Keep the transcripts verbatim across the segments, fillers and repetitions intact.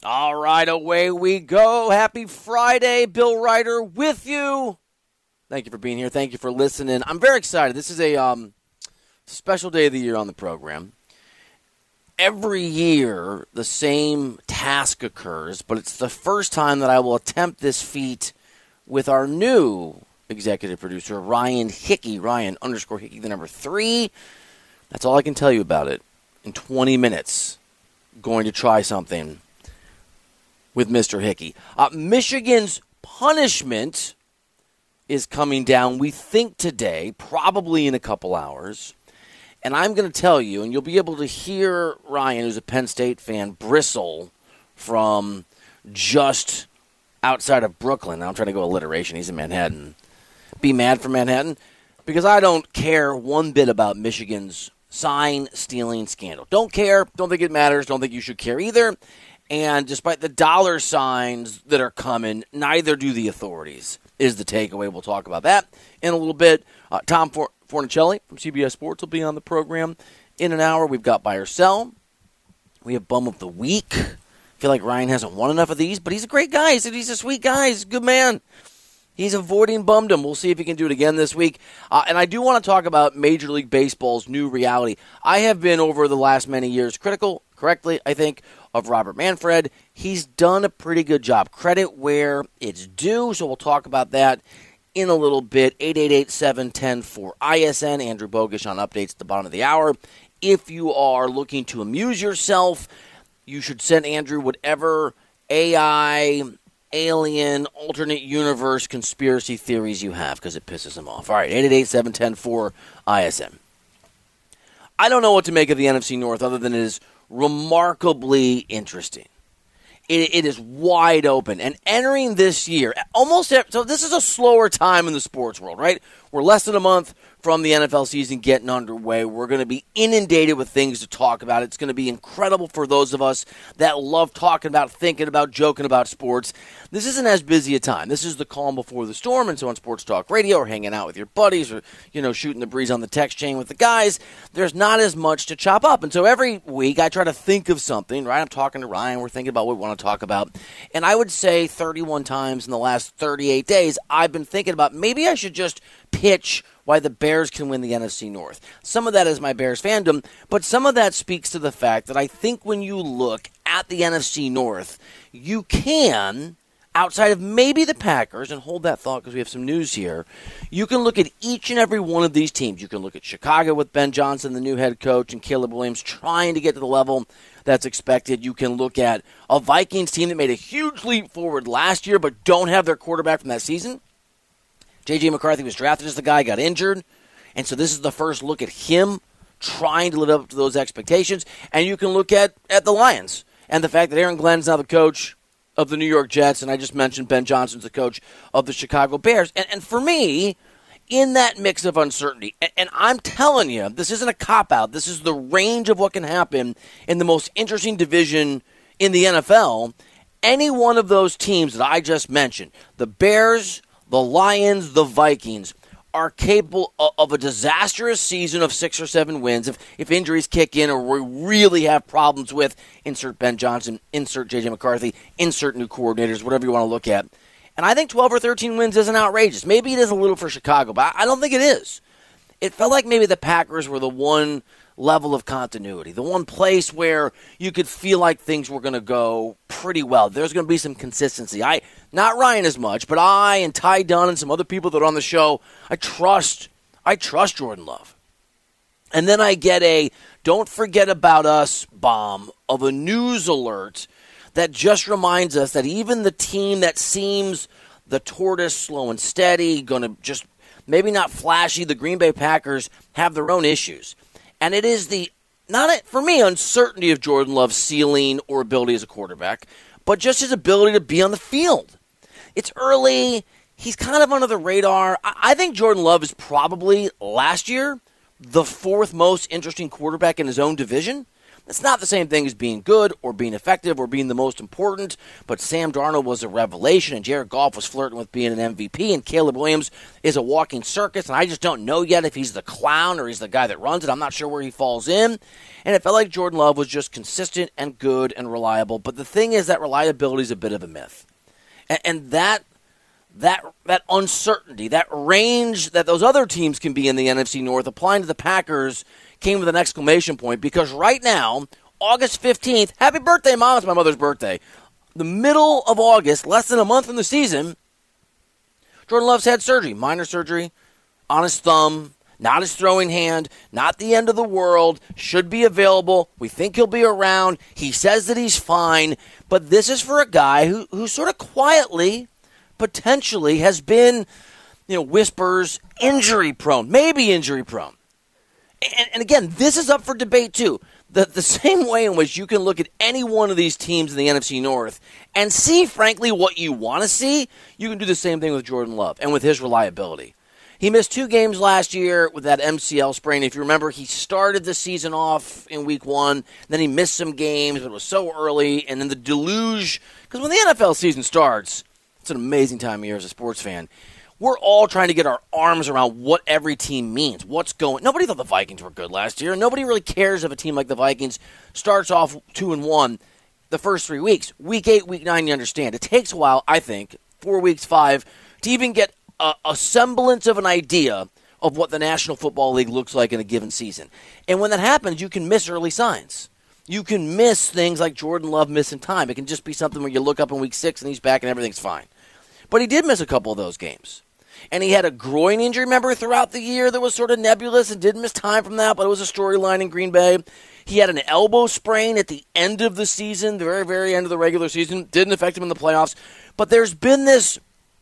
All right, away we go. Happy Friday. Bill Ryder with you. Thank you for being here. Thank you for listening. I'm very excited. This is a um, special day of the year on the program. Every year, the same task occurs, but it's the first time that I will attempt this feat with our new executive producer, Ryan Hickey. Ryan underscore Hickey, the number three. That's all I can tell you about it. In twenty minutes, going to try something with Mister Hickey. Uh, Michigan's punishment is coming down, we think today, probably in a couple hours. And I'm going to tell you, and you'll be able to hear Ryan, who's a Penn State fan, bristle from just outside of Brooklyn. Now I'm trying to go alliteration. He's in Manhattan. Be mad for Manhattan? Because I don't care one bit about Michigan's sign-stealing scandal. Don't care. Don't think it matters. Don't think you should care either. And despite the dollar signs that are coming, neither do the authorities, is the takeaway. We'll talk about that in a little bit. Uh, Tom For- Fornicelli from C B S Sports will be on the program in an hour. We've got Buy or Sell. We have Bum of the Week. I feel like Ryan hasn't won enough of these, but he's a great guy. He's a, he's a sweet guy. He's a good man. He's avoiding bumdom. We'll see if he can do it again this week. Uh, and I do want to talk about Major League Baseball's new reality. I have been, over the last many years, critical, correctly, I think, of Robert Manfred. He's done a pretty good job. Credit where it's due, so we'll talk about that in a little bit. eight eight eight, seven one zero, four I S N. Andrew Bogish on updates at the bottom of the hour. If you are looking to amuse yourself, you should send Andrew whatever A I, alien, alternate universe conspiracy theories you have, because it pisses him off. All right, eight eight eight, seven one zero, four I S N. I don't know what to make of the N F C North other than it is remarkably interesting. It, it is wide open. And entering this year, almost so this is a slower time in the sports world, right? We're less than a month from the N F L season getting underway. We're going to be inundated with things to talk about. It's going to be incredible for those of us that love talking about, thinking about, joking about sports. This isn't as busy a time. This is the calm before the storm, and so on Sports Talk Radio or hanging out with your buddies or, you know, shooting the breeze on the text chain with the guys, there's not as much to chop up. And so every week I try to think of something, right? I'm talking to Ryan. We're thinking about what we want to talk about. And I would say thirty-one times in the last thirty-eight days, I've been thinking about maybe I should just pitch why the Bears can win the N F C North. Some of that is my Bears fandom, but some of that speaks to the fact that I think when you look at the N F C North, you can, outside of maybe the Packers, and hold that thought because we have some news here, you can look at each and every one of these teams. You can look at Chicago with Ben Johnson, the new head coach, and Caleb Williams trying to get to the level that's expected. You can look at a Vikings team that made a huge leap forward last year but don't have their quarterback from that season. J J McCarthy was drafted as the guy, got injured, and so this is the first look at him trying to live up to those expectations. And you can look at, at the Lions and the fact that Aaron Glenn's now the coach of the New York Jets, and I just mentioned Ben Johnson's the coach of the Chicago Bears. And, and for me, in that mix of uncertainty, and, and I'm telling you, this isn't a cop-out. This is the range of what can happen in the most interesting division in the N F L. Any one of those teams that I just mentioned, the Bears, the Lions, the Vikings, are capable of a disastrous season of six or seven wins if, if injuries kick in or we really have problems with, insert Ben Johnson, insert J J McCarthy, insert new coordinators, whatever you want to look at. And I think twelve or thirteen wins isn't outrageous. Maybe it is a little for Chicago, but I don't think it is. It felt like maybe the Packers were the one level of continuity, the one place where you could feel like things were going to go pretty well. There's going to be some consistency. I, not Ryan as much, but I and Ty Dunn and some other people that are on the show, I trust, I trust Jordan Love. And then I get a don't forget about us bomb of a news alert that just reminds us that even the team that seems the tortoise, slow and steady, going to just maybe not flashy, the Green Bay Packers have their own issues. And it is the, not a, for me, uncertainty of Jordan Love's ceiling or ability as a quarterback, but just his ability to be on the field. It's early. He's kind of under the radar. I, I think Jordan Love is probably, last year, the fourth most interesting quarterback in his own division. It's not the same thing as being good or being effective or being the most important, but Sam Darnold was a revelation, and Jared Goff was flirting with being an M V P, and Caleb Williams is a walking circus, and I just don't know yet if he's the clown or he's the guy that runs it. I'm not sure where he falls in, and it felt like Jordan Love was just consistent and good and reliable, but the thing is that reliability is a bit of a myth, and, and that that that uncertainty, that range that those other teams can be in the N F C North, applying to the Packers came with an exclamation point, because right now, August fifteenth, happy birthday, Mom, it's my mother's birthday, the middle of August, less than a month in the season, Jordan Love's had surgery, minor surgery, on his thumb, not his throwing hand, not the end of the world, should be available, we think he'll be around, he says that he's fine, but this is for a guy who, who sort of quietly, potentially, has been, you know, whispers, injury-prone, maybe injury-prone. And, and again, this is up for debate, too. The, the same way in which you can look at any one of these teams in the N F C North and see, frankly, what you want to see, you can do the same thing with Jordan Love and with his reliability. He missed two games last year with that M C L sprain. If you remember, he started the season off in week one, then he missed some games, but it was so early, and then the deluge, because when the N F L season starts, it's an amazing time of year as a sports fan. We're all trying to get our arms around what every team means, what's going. Nobody thought the Vikings were good last year. Nobody really cares if a team like the Vikings starts off two and one the first three weeks. Week eight, week nine, you understand. It takes a while, I think, four weeks, five, to even get a, a semblance of an idea of what the National Football League looks like in a given season. And when that happens, you can miss early signs. You can miss things like Jordan Love missing time. It can just be something where you look up in week six and he's back and everything's fine. But he did miss a couple of those games. And he had a groin injury, remember, throughout the year that was sort of nebulous and didn't miss time from that, but it was a storyline in Green Bay. He had an elbow sprain at the end of the season, the very, very end of the regular season. Didn't affect him in the playoffs. But there's been this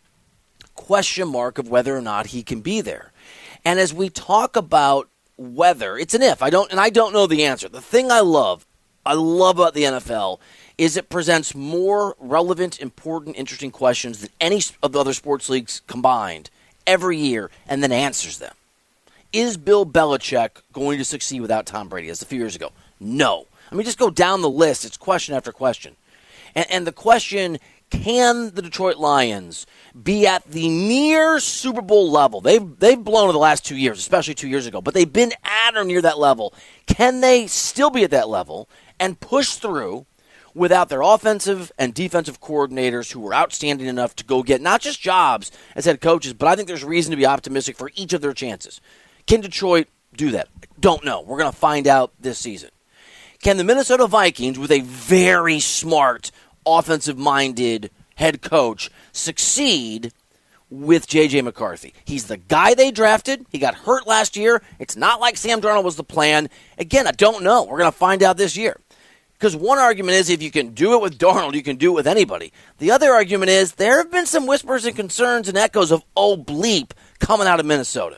question mark of whether or not he can be there. And as we talk about whether, it's an if. I don't, and I don't know the answer. The thing I love, I love about the N F L is it presents more relevant, important, interesting questions than any of the other sports leagues combined every year, and then answers them. Is Bill Belichick going to succeed without Tom Brady, as a few years ago? No. I mean, just go down the list. It's question after question. And, and the question, can the Detroit Lions be at the near Super Bowl level? They've, they've blown it the last two years, especially two years ago, but they've been at or near that level. Can they still be at that level and push through without their offensive and defensive coordinators who were outstanding enough to go get not just jobs as head coaches, but I think there's reason to be optimistic for each of their chances. Can Detroit do that? Don't know. We're going to find out this season. Can the Minnesota Vikings, with a very smart, offensive-minded head coach, succeed with J J McCarthy? He's the guy they drafted. He got hurt last year. It's not like Sam Darnold was the plan. Again, I don't know. We're going to find out this year. Because one argument is if you can do it with Darnold, you can do it with anybody. The other argument is there have been some whispers and concerns and echoes of, oh, bleep, coming out of Minnesota.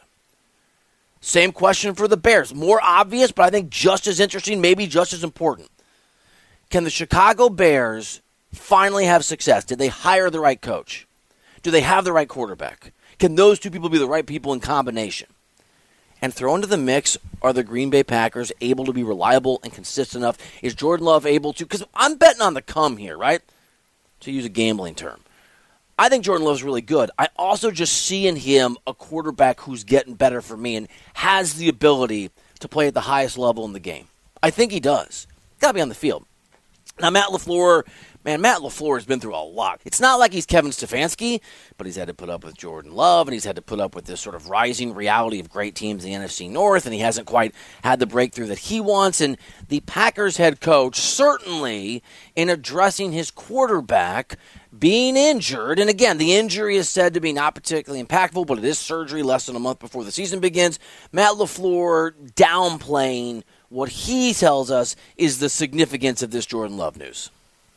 Same question for the Bears. More obvious, but I think just as interesting, maybe just as important. Can the Chicago Bears finally have success? Did they hire the right coach? Do they have the right quarterback? Can those two people be the right people in combination? And throw into the mix, are the Green Bay Packers able to be reliable and consistent enough? Is Jordan Love able to? Because I'm betting on the come here, right? To use a gambling term. I think Jordan Love's really good. I also just see in him a quarterback who's getting better for me and has the ability to play at the highest level in the game. I think he does. Got to be on the field. Now, Matt LaFleur, man, Matt LaFleur has been through a lot. It's not like he's Kevin Stefanski, but he's had to put up with Jordan Love, and he's had to put up with this sort of rising reality of great teams in the N F C North, and he hasn't quite had the breakthrough that he wants. And the Packers head coach, certainly in addressing his quarterback being injured, and again, the injury is said to be not particularly impactful, but it is surgery less than a month before the season begins. Matt LaFleur downplaying what he tells us is the significance of this Jordan Love news.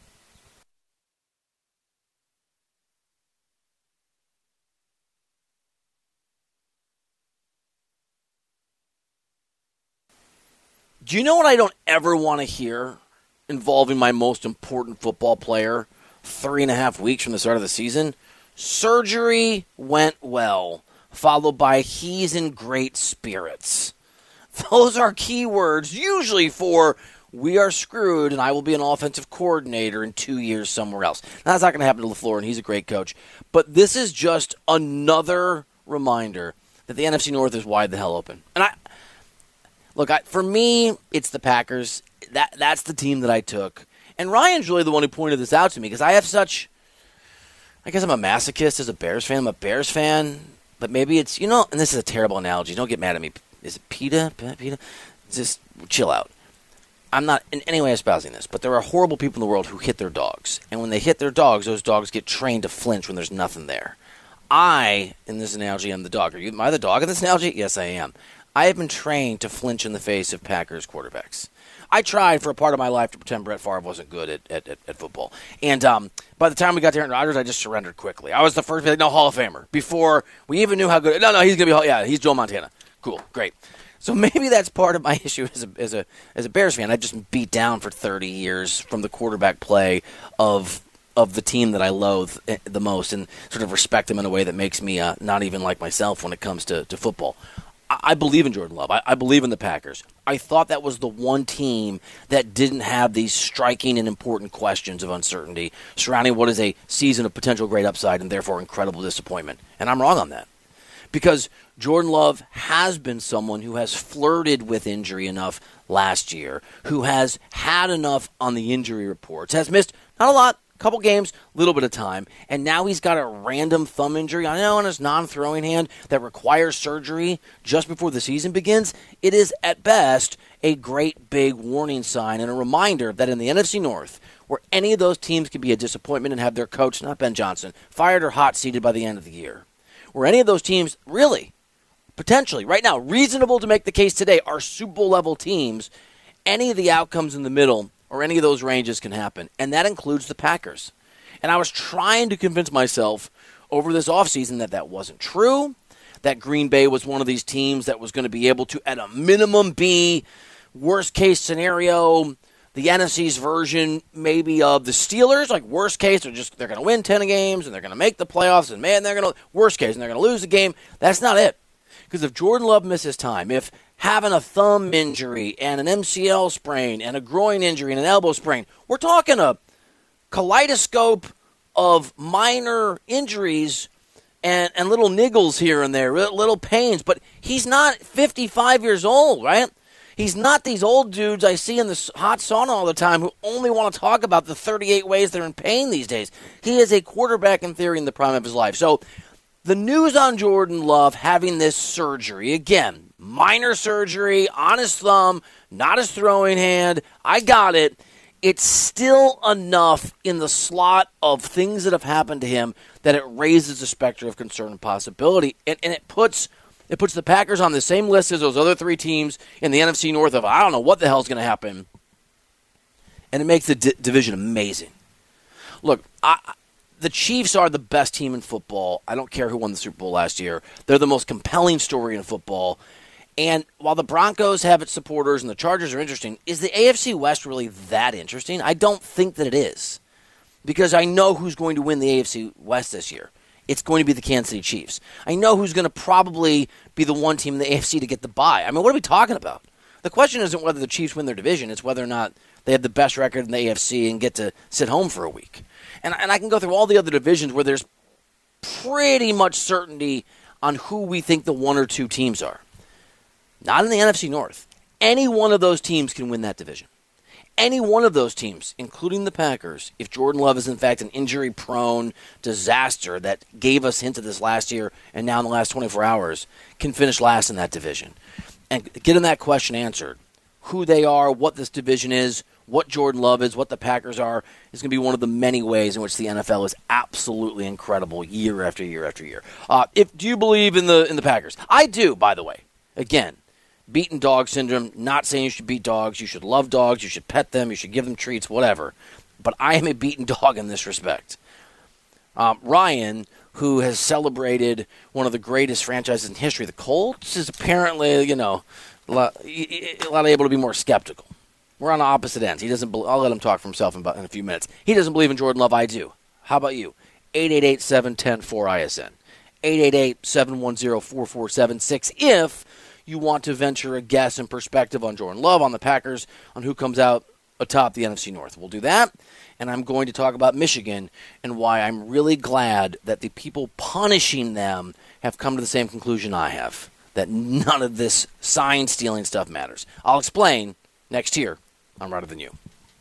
Do you know what I don't ever want to hear involving my most important football player three and a half weeks from the start of the season? Surgery went well, followed by he's in great spirits. Those are key words, usually for we are screwed, and I will be an offensive coordinator in two years somewhere else. Now, that's not going to happen to LaFleur, and he's a great coach. But this is just another reminder that the N F C North is wide the hell open. And I look, I, for me, it's the Packers. That That's the team that I took. And Ryan's really the one who pointed this out to me because I have such – I guess I'm a masochist as a Bears fan. I'm a Bears fan, but maybe it's – you know, and this is a terrible analogy. Don't get mad at me. Is it PETA? PETA? Just chill out. I'm not in any way espousing this, but there are horrible people in the world who hit their dogs. And when they hit their dogs, those dogs get trained to flinch when there's nothing there. I, in this analogy, am the dog. Are you, am I the dog in this analogy? Yes, I am. I have been trained to flinch in the face of Packers quarterbacks. I tried for a part of my life to pretend Brett Favre wasn't good at, at, at, at football. And um, by the time we got to Aaron Rodgers, I just surrendered quickly. I was the first, like, no, Hall of Famer. Before we even knew how good – no, no, he's going to be – yeah, he's Joe Montana. Cool, great. So maybe that's part of my issue as a, as a as a Bears fan. I've just been beat down for thirty years from the quarterback play of of the team that I loathe the most and sort of respect them in a way that makes me uh, not even like myself when it comes to, to football. I, I believe in Jordan Love. I, I believe in the Packers. I thought that was the one team that didn't have these striking and important questions of uncertainty surrounding what is a season of potential great upside and therefore incredible disappointment. And I'm wrong on that. Because Jordan Love has been someone who has flirted with injury enough last year, who has had enough on the injury reports, has missed not a lot, a couple games, a little bit of time, and now he's got a random thumb injury, I know, on his non-throwing hand that requires surgery just before the season begins. It is, at best, a great big warning sign and a reminder that in the N F C North, where any of those teams could be a disappointment and have their coach, not Ben Johnson, fired or hot-seated by the end of the year, where any of those teams really, potentially, right now, reasonable to make the case today, are Super Bowl-level teams, any of the outcomes in the middle or any of those ranges can happen, and that includes the Packers. And I was trying to convince myself over this offseason that that wasn't true, that Green Bay was one of these teams that was going to be able to, at a minimum, be worst-case scenario, the N F C's version maybe of the Steelers, like worst case, they're just they're going to win ten games and they're going to make the playoffs, and man, they're going to worst case and they're going to lose the game. That's not it. Because if Jordan Love misses time, if having a thumb injury and an M C L sprain and a groin injury and an elbow sprain, we're talking a kaleidoscope of minor injuries and, and little niggles here and there, little pains. But he's not fifty-five years old, right? He's not these old dudes I see in the hot sauna all the time who only want to talk about the thirty-eight ways they're in pain these days. He is a quarterback in theory in the prime of his life. So the news on Jordan Love having this surgery, again, minor surgery on his thumb, not his throwing hand, I got it. It's still enough in the slot of things that have happened to him that it raises the specter of concern and possibility. And, and it puts... It puts the Packers on the same list as those other three teams in the N F C North of, I don't know what the hell's going to happen. And it makes the di- division amazing. Look, I, the Chiefs are the best team in football. I don't care who won the Super Bowl last year. They're the most compelling story in football. And while the Broncos have its supporters and the Chargers are interesting, is the A F C West really that interesting? I don't think that it is. Because I know who's going to win the A F C West this year. It's going to be the Kansas City Chiefs. I know who's going to probably be the one team in the A F C to get the bye. I mean, what are we talking about? The question isn't whether the Chiefs win their division. It's whether or not they have the best record in the A F C and get to sit home for a week. And, and I can go through all the other divisions where there's pretty much certainty on who we think the one or two teams are. Not in the N F C North. Any one of those teams can win that division. Any one of those teams, including the Packers, if Jordan Love is in fact an injury-prone disaster that gave us hints of this last year and now in the last twenty-four hours, can finish last in that division. And getting that question answered, who they are, what this division is, what Jordan Love is, what the Packers are, is going to be one of the many ways in which the N F L is absolutely incredible year after year after year. Uh, if do you believe in the in the Packers? I do, by the way. Again, beaten dog syndrome, not saying you should beat dogs. You should love dogs. You should pet them. You should give them treats, whatever. But I am a beaten dog in this respect. Um, Ryan, who has celebrated one of the greatest franchises in history, the Colts, is apparently, you know, a lot, a lot able to be more skeptical. We're on opposite ends. He doesn't. Be- I'll let him talk for himself in, about, in a few minutes. He doesn't believe in Jordan Love. I do. How about you? eight eight eight, seven one zero, four I S N. eight eight eight, seven one zero, four four seven six if you want to venture a guess and perspective on Jordan Love, on the Packers, on who comes out atop the N F C North. We'll do that, and I'm going to talk about Michigan and why I'm really glad that the people punishing them have come to the same conclusion I have, that none of this sign-stealing stuff matters. I'll explain next year on Righter Than You.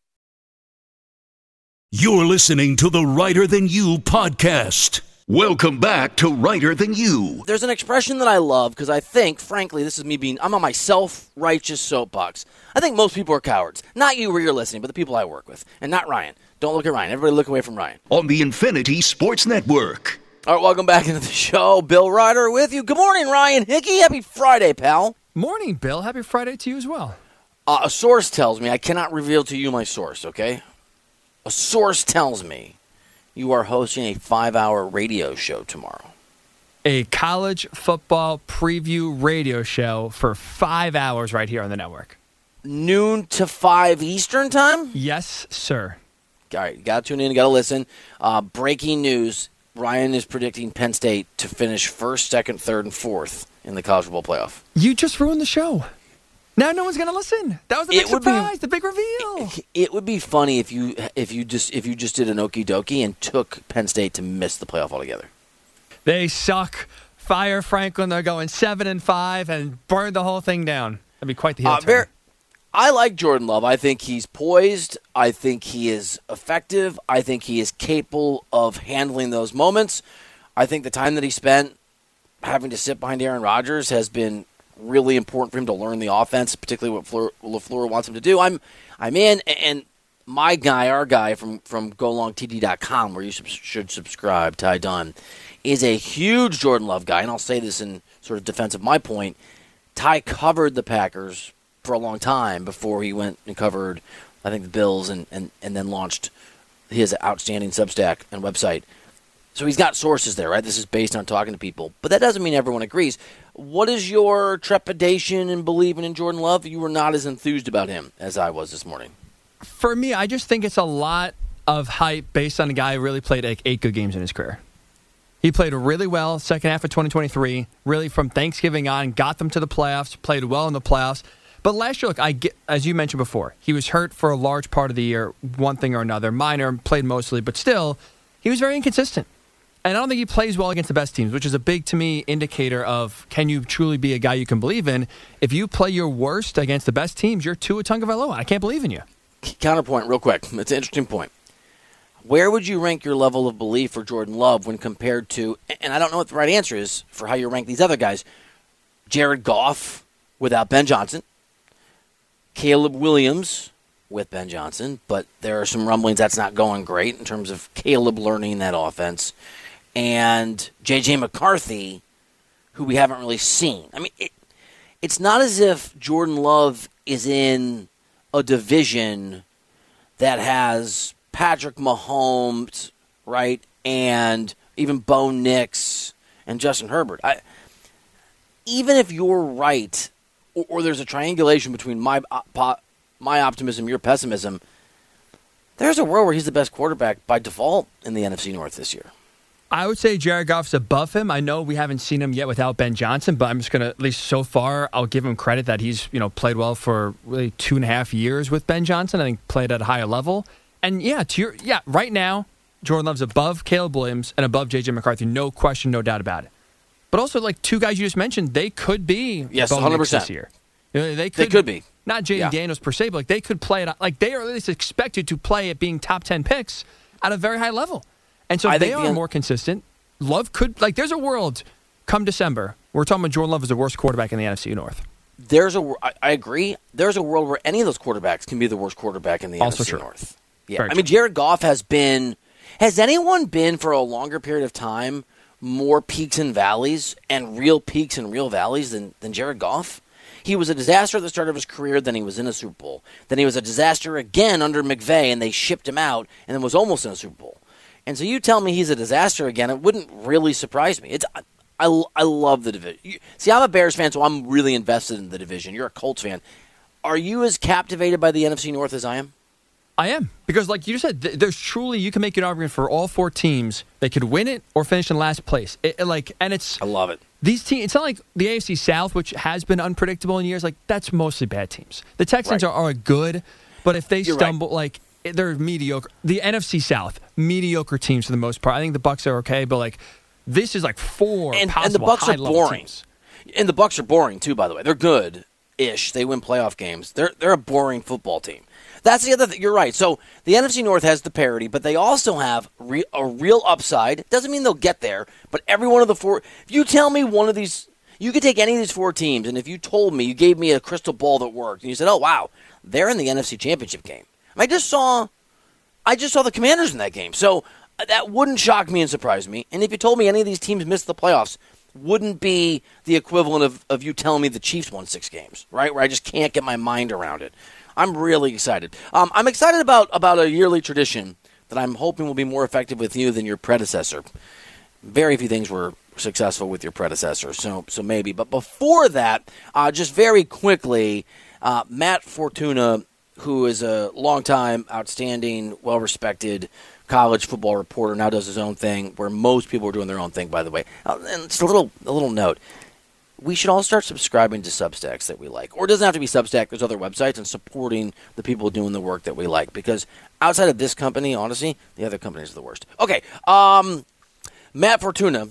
You're listening to the Righter Than You podcast. Welcome back to Righter Than You. There's an expression that I love because I think, frankly, this is me being, I'm on my self-righteous soapbox. I think most people are cowards. Not you where you're listening, but the people I work with. And not Ryan. Don't look at Ryan. Everybody look away from Ryan. On the Infinity Sports Network. All right, welcome back into the show. Bill Ryder with you. Good morning, Ryan Hickey. Happy Friday, pal. Morning, Bill. Happy Friday to you as well. Uh, a source tells me, I cannot reveal to you my source, okay? A source tells me you are hosting a five-hour radio show tomorrow. A college football preview radio show for five hours right here on the network. Noon to five Eastern time? Yes, sir. All right, got to tune in, got to listen. Uh, breaking news, Ryan is predicting Penn State to finish first, second, third, and fourth in the College Football Playoff. You just ruined the show. Now no one's going to listen. That was the big surprise, be, the big reveal. It, it would be funny if you if you just if you just did an okie dokie and took Penn State to miss the playoff altogether. They suck. Fire Franklin. They're going seven and five and burn the whole thing down. That'd be quite the heel uh, turn. I like Jordan Love. I think he's poised. I think he is effective. I think he is capable of handling those moments. I think the time that he spent having to sit behind Aaron Rodgers has been really important for him to learn the offense, particularly what Fleur, LaFleur wants him to do. I'm I'm in, and my guy, our guy from, from go long T D dot com, where you sub- should subscribe, Ty Dunn, is a huge Jordan Love guy, and I'll say this in sort of defense of my point. Ty covered the Packers for a long time before he went and covered, I think, the Bills and, and, and then launched his outstanding Substack and website. So he's got sources there, right? This is based on talking to people. But that doesn't mean everyone agrees. What is your trepidation in believing in Jordan Love? You were not as enthused about him as I was this morning. For me, I just think it's a lot of hype based on a guy who really played like eight good games in his career. He played really well second half of twenty twenty-three, really from Thanksgiving on, got them to the playoffs, played well in the playoffs. But last year, look, I get, as you mentioned before, he was hurt for a large part of the year, one thing or another. Minor, played mostly, but still, he was very inconsistent. And I don't think he plays well against the best teams, which is a big, to me, indicator of can you truly be a guy you can believe in. If you play your worst against the best teams, you're Tua Tagovailoa. I can't believe in you. Counterpoint, real quick. It's an interesting point. Where would you rank your level of belief for Jordan Love when compared to, and I don't know what the right answer is for how you rank these other guys, Jared Goff without Ben Johnson, Caleb Williams with Ben Johnson, but there are some rumblings that's not going great in terms of Caleb learning that offense, and J J McCarthy, who we haven't really seen. I mean, it, it's not as if Jordan Love is in a division that has Patrick Mahomes, right, and even Bo Nix and Justin Herbert. I, even if you're right, or, or there's a triangulation between my uh, my optimism, your pessimism, there's a world where he's the best quarterback by default in the N F C North this year. I would say Jared Goff's above him. I know we haven't seen him yet without Ben Johnson, but I'm just going to, at least so far, I'll give him credit that he's, you know, played well for really two and a half years with Ben Johnson. I think played at a higher level. And yeah, to your, yeah, right now, Jordan Love's above Caleb Williams and above J J McCarthy. No question, no doubt about it. But also, like two guys you just mentioned, they could be yes, Bo one hundred percent Nix this year. You know, they, could, they could be. Not Jaden yeah. Daniels per se, but like they could play it. Like they are at least expected to play at being top ten picks at a very high level. And so if they are the, more consistent, Love could, like there's a world come December, we're talking about Jordan Love as the worst quarterback in the N F C North. There's a, I, I agree. There's a world where any of those quarterbacks can be the worst quarterback in the also N F C true. North. Yeah, Very I mean, Jared Goff has been, has anyone been for a longer period of time more peaks and valleys and real peaks and real valleys than, than Jared Goff? He was a disaster at the start of his career, then he was in a Super Bowl. Then he was a disaster again under McVay, and they shipped him out, and then was almost in a Super Bowl. And so you tell me he's a disaster again, it wouldn't really surprise me. It's I, I love the division. You, see, I'm a Bears fan, so I'm really invested in the division. You're a Colts fan. Are you as captivated by the N F C North as I am? I am. Because like you said, there's truly, you can make an argument for all four teams. They could win it or finish in last place. It, like, and it's I love it. these teams, it's not like the A F C South, which has been unpredictable in years. Like, that's mostly bad teams. The Texans right. are, are good, but if they You're stumble, right. like, they're mediocre. The N F C South, mediocre teams for the most part. I think the Bucs are okay, but, like, this is like four and, possible and the Bucs are high-level boring. teams. And the Bucs are boring, too, by the way. They're good-ish. They win playoff games. They're they're a boring football team. That's the other thing. You're right. So the N F C North has the parity, but they also have re- a real upside. Doesn't mean they'll get there, but every one of the four – if you tell me one of these – you could take any of these four teams, and if you told me, you gave me a crystal ball that worked, and you said, oh, wow, they're in the N F C Championship game. I just saw – I just saw the Commanders in that game. So that wouldn't shock me and surprise me. And if you told me any of these teams missed the playoffs – wouldn't be the equivalent of, of you telling me the Chiefs won six games, right? Where I just can't get my mind around it. I'm really excited. Um, I'm excited about, about a yearly tradition that I'm hoping will be more effective with you than your predecessor. Very few things were successful with your predecessor, so so maybe. But before that, uh, just very quickly, uh, Matt Fortuna, who is a longtime, outstanding, well-respected college football reporter, now does his own thing, where most people are doing their own thing, by the way. Uh, and just a little, a little note. We should all start subscribing to Substacks that we like. Or it doesn't have to be Substack. There's other websites, and supporting the people doing the work that we like. Because outside of this company, honestly, the other companies are the worst. Okay, um, Matt Fortuna,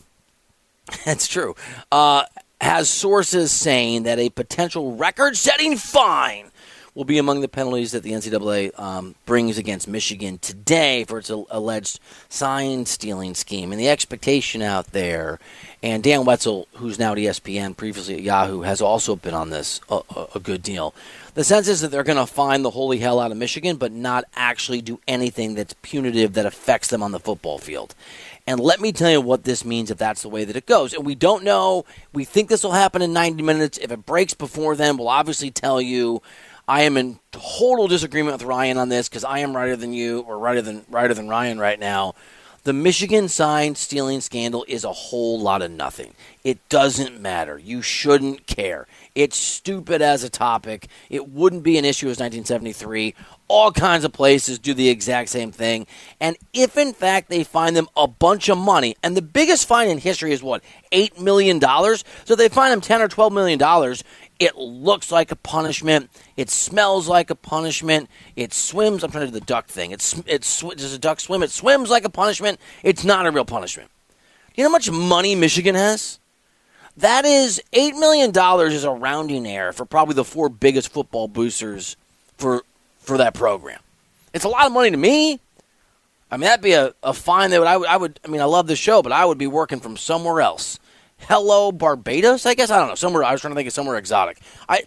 that's true, uh, has sources saying that a potential record-setting fine will be among the penalties that the N C double A um, brings against Michigan today for its alleged sign-stealing scheme. And the expectation out there, and Dan Wetzel, who's now at E S P N, previously at Yahoo, has also been on this a, a, a good deal. The sense is that they're going to fine the holy hell out of Michigan, but not actually do anything that's punitive that affects them on the football field. And let me tell you what this means if that's the way that it goes. And we don't know. We think this will happen in ninety minutes. If it breaks before then, we'll obviously tell you. I am in total disagreement with Ryan on this because I am righter than you, or righter than righter than Ryan right now. The Michigan sign stealing scandal is a whole lot of nothing. It doesn't matter. You shouldn't care. It's stupid as a topic. It wouldn't be an issue as nineteen seventy-three. All kinds of places do the exact same thing. And if, in fact, they fine them a bunch of money, and the biggest fine in history is, what, eight million dollars? So they fine them ten or twelve million dollars. It looks like a punishment. It smells like a punishment. It swims. I'm trying to do the duck thing. It's it's does a duck swim? It swims like a punishment. It's not a real punishment. You know how much money Michigan has? That is eight million dollars is a rounding error for probably the four biggest football boosters for for that program. It's a lot of money to me. I mean, that'd be a, a fine that would I would I would I mean I love the show, but I would be working from somewhere else. Hello, Barbados, I guess? I don't know. Somewhere I was trying to think of somewhere exotic. I,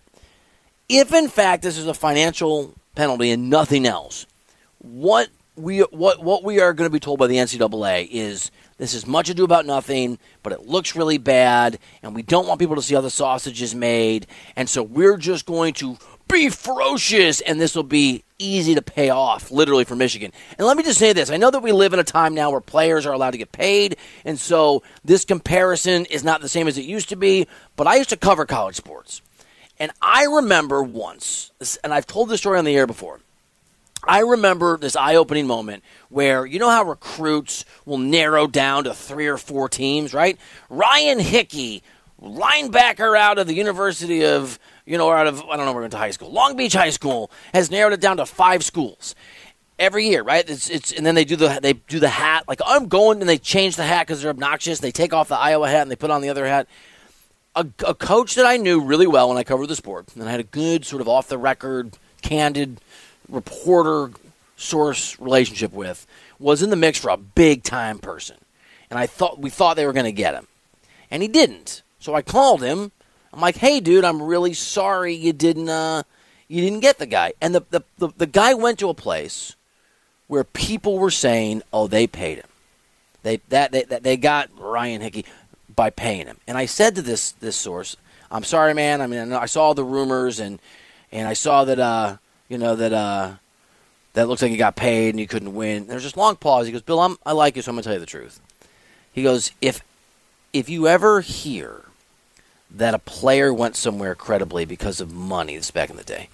if, in fact, this is a financial penalty and nothing else, what we what what we are going to be told by the N C double A is this is much ado about nothing, but it looks really bad, and we don't want people to see how the sausage is made, and so we're just going to be ferocious, and this will be easy to pay off, literally, for Michigan. And let me just say this. I know that we live in a time now where players are allowed to get paid, and so this comparison is not the same as it used to be, but I used to cover college sports. And I remember once, and I've told this story on the air before, I remember this eye-opening moment where, you know how recruits will narrow down to three or four teams, right? Ryan Hickey, linebacker out of the University of, you know, or out of, I don't know, we're going to high school. Long Beach High School has narrowed it down to five schools every year, right? It's it's and then they do the they do the hat. Like, I'm going, and they change the hat because they're obnoxious. They take off the Iowa hat and they put on the other hat. A, a coach that I knew really well when I covered the sport, and I had a good sort of off-the-record, candid reporter source relationship with, was in the mix for a big-time person. And I thought we thought they were going to get him. And he didn't. So I called him. I'm like, hey, dude, I'm really sorry you didn't uh, you didn't get the guy. And the, the, the, the guy went to a place where people were saying, oh, they paid him. They that they, they got Ryan Hickey by paying him. And I said to this this source, I'm sorry, man. I mean, I, know, I saw the rumors, and and I saw that, uh, you know, that uh, that looks like you got paid and you couldn't win. There's this long pause. He goes, Bill, I'm, I like you, so I'm going to tell you the truth. He goes, if if you ever hear that a player went somewhere credibly because of money, this is back in the day,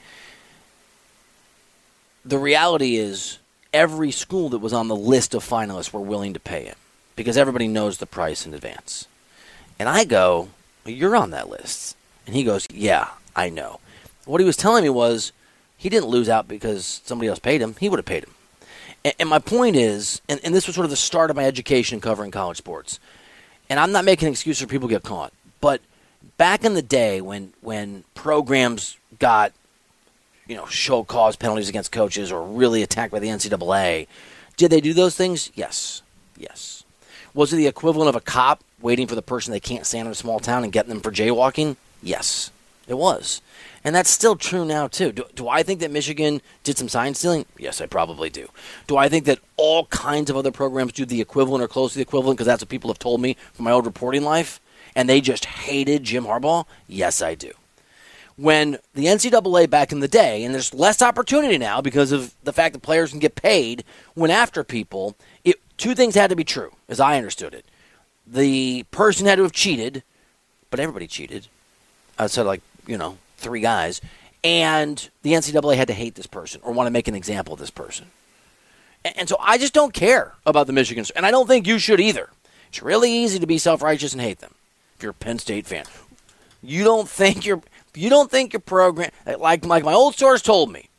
the reality is every school that was on the list of finalists were willing to pay him because everybody knows the price in advance. And I go, well, you're on that list. And he goes, yeah, I know. What he was telling me was he didn't lose out because somebody else paid him. He would have paid him. And, and my point is, and, and this was sort of the start of my education covering college sports, and I'm not making an excuse for people to get caught, but back in the day when when programs got, you know, show cause penalties against coaches or really attacked by the N C double A, did they do those things? Yes. Yes. Was it the equivalent of a cop waiting for the person they can't stand in a small town and getting them for jaywalking? Yes, it was. And that's still true now, too. Do, do I think that Michigan did some sign stealing? Yes, I probably do. Do I think that all kinds of other programs do the equivalent or close to the equivalent because that's what people have told me from my old reporting life, and they just hated Jim Harbaugh? Yes, I do. When the N C double A back in the day, and there's less opportunity now because of the fact that players can get paid, went after people, it, two things had to be true, as I understood it. The person had to have cheated, but everybody cheated. Outside of, like, you know, three guys. And the N C double A had to hate this person or want to make an example of this person. And, and so I just don't care about the Michigan. And I don't think you should either. It's really easy to be self-righteous and hate them if you're a Penn State fan. You don't think you're... You don't think your program, like, like my old source told me,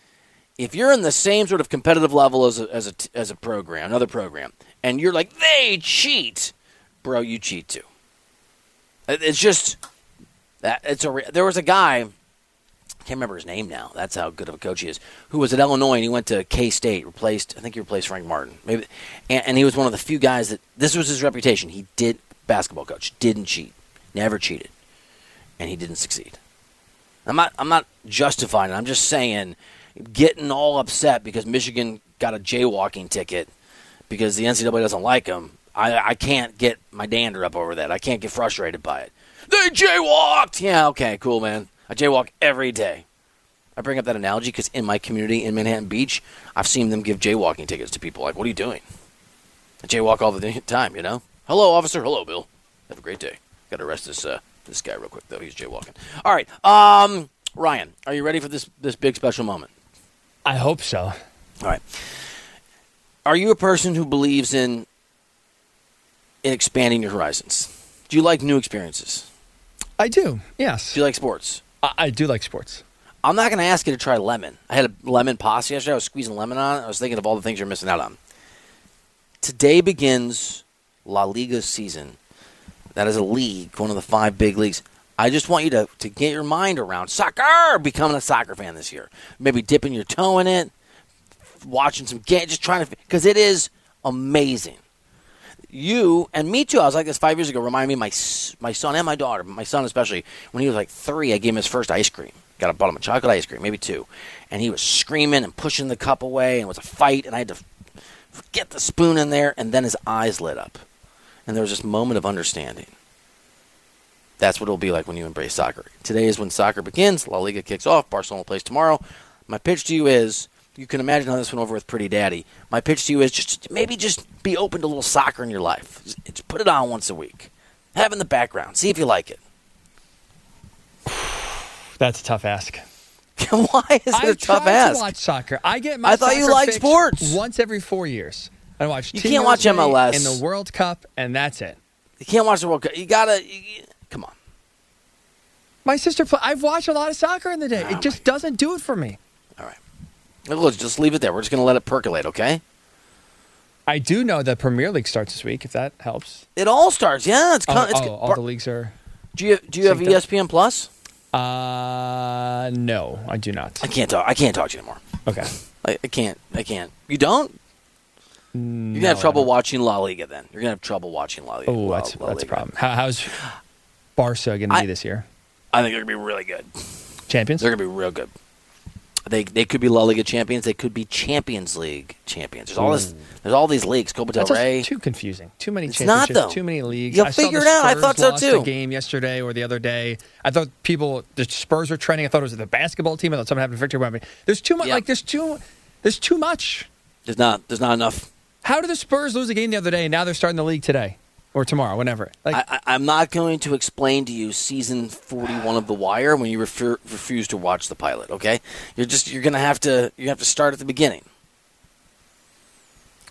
if you're in the same sort of competitive level as a, as a, as a program, another program, and you're like, they cheat, bro, you cheat too. It's just, that. It's a. there was a guy, I can't remember his name now, that's how good of a coach he is, who was at Illinois, and he went to K-State, replaced, I think he replaced Frank Martin. maybe, and, and he was one of the few guys that, this was his reputation, he did, basketball coach, didn't cheat, never cheated, and he didn't succeed. I'm not I'm not justifying it. I'm just saying getting all upset because Michigan got a jaywalking ticket because the N C double A doesn't like them. I, I can't get my dander up over that. I can't get frustrated by it. They jaywalked! Yeah, okay, cool, man. I jaywalk every day. I bring up that analogy because in my community in Manhattan Beach, I've seen them give jaywalking tickets to people. Like, what are you doing? I jaywalk all the time, you know? Hello, officer. Hello, Bill. Have a great day. Got to arrest this... Uh, This guy real quick, though. He's jaywalking. All right. Um, Ryan, are you ready for this, this big special moment? I hope so. All right. Are you a person who believes in, in expanding your horizons? Do you like new experiences? I do, yes. Do you like sports? I, I do like sports. I'm not going to ask you to try lemon. I had a lemon pasta yesterday. I was squeezing lemon on it. I was thinking of all the things you're missing out on. Today begins La Liga season. That is a league, one of the five big leagues. I just want you to, to get your mind around soccer, becoming a soccer fan this year. Maybe dipping your toe in it, watching some games, just trying to, because it is amazing. You, and me too, I was like this five years ago, reminded me of my, my son and my daughter, my son especially, when he was like three, I gave him his first ice cream. Got a bought him a chocolate ice cream, maybe two. And he was screaming and pushing the cup away, and it was a fight, and I had to get the spoon in there, and then his eyes lit up. And there was this moment of understanding. That's what it'll be like when you embrace soccer. Today is when soccer begins. La Liga kicks off. Barcelona plays tomorrow. My pitch to you is, you can imagine how this went over with Pretty Daddy. My pitch to you is just maybe just be open to a little soccer in your life. Just, just put it on once a week. Have it in the background. See if you like it. That's a tough ask. Why is it I a tough try ask? To watch soccer. I get my I thought you soccer liked fix sports. Once every four years. I watch. You Team can't watch U S A M L S. in the World Cup, and that's it. You can't watch the World Cup. You gotta. You, come on. My sister play. I've watched a lot of soccer in the day. Oh it just doesn't do it for me. All right. Look, just leave it there. We're just gonna let it percolate, okay? I do know the Premier League starts this week. If that helps. It all starts. Yeah, it's. Oh, Con- it's oh all the leagues are. Do you do you have synced up. E S P N Plus? Uh, no, I do not. I can't talk. I can't talk to you anymore. Okay. I, I can't. I can't. You don't? You're No, gonna have trouble I don't. watching La Liga. Then you're gonna have trouble watching La Liga. Oh, La, that's La that's a Liga. problem. How, how's Barca going to I- be this year? I think they're gonna be really good. Champions? They're gonna be real good. They they could be La Liga champions. They could be Champions League champions. There's all this. There's all these leagues. Copa del That's just Rey. too confusing. Too many It's not, championships. though. Too many leagues. You'll I saw figure the it out. I Spurs thought so, lost too. A game yesterday or the other day. I thought people, the Spurs were trending. I thought it was the basketball team. I thought something happened to Victor Wembanyama. There's too much. Yeah. Like there's too. There's too much. There's not. There's not enough. How did the Spurs lose a game the other day and now they're starting the league today or tomorrow, whenever? Like I, I, I'm not going to explain to you season forty-one of The Wire when you refer, refuse to watch the pilot. Okay, you're just you're gonna have to you have to start at the beginning.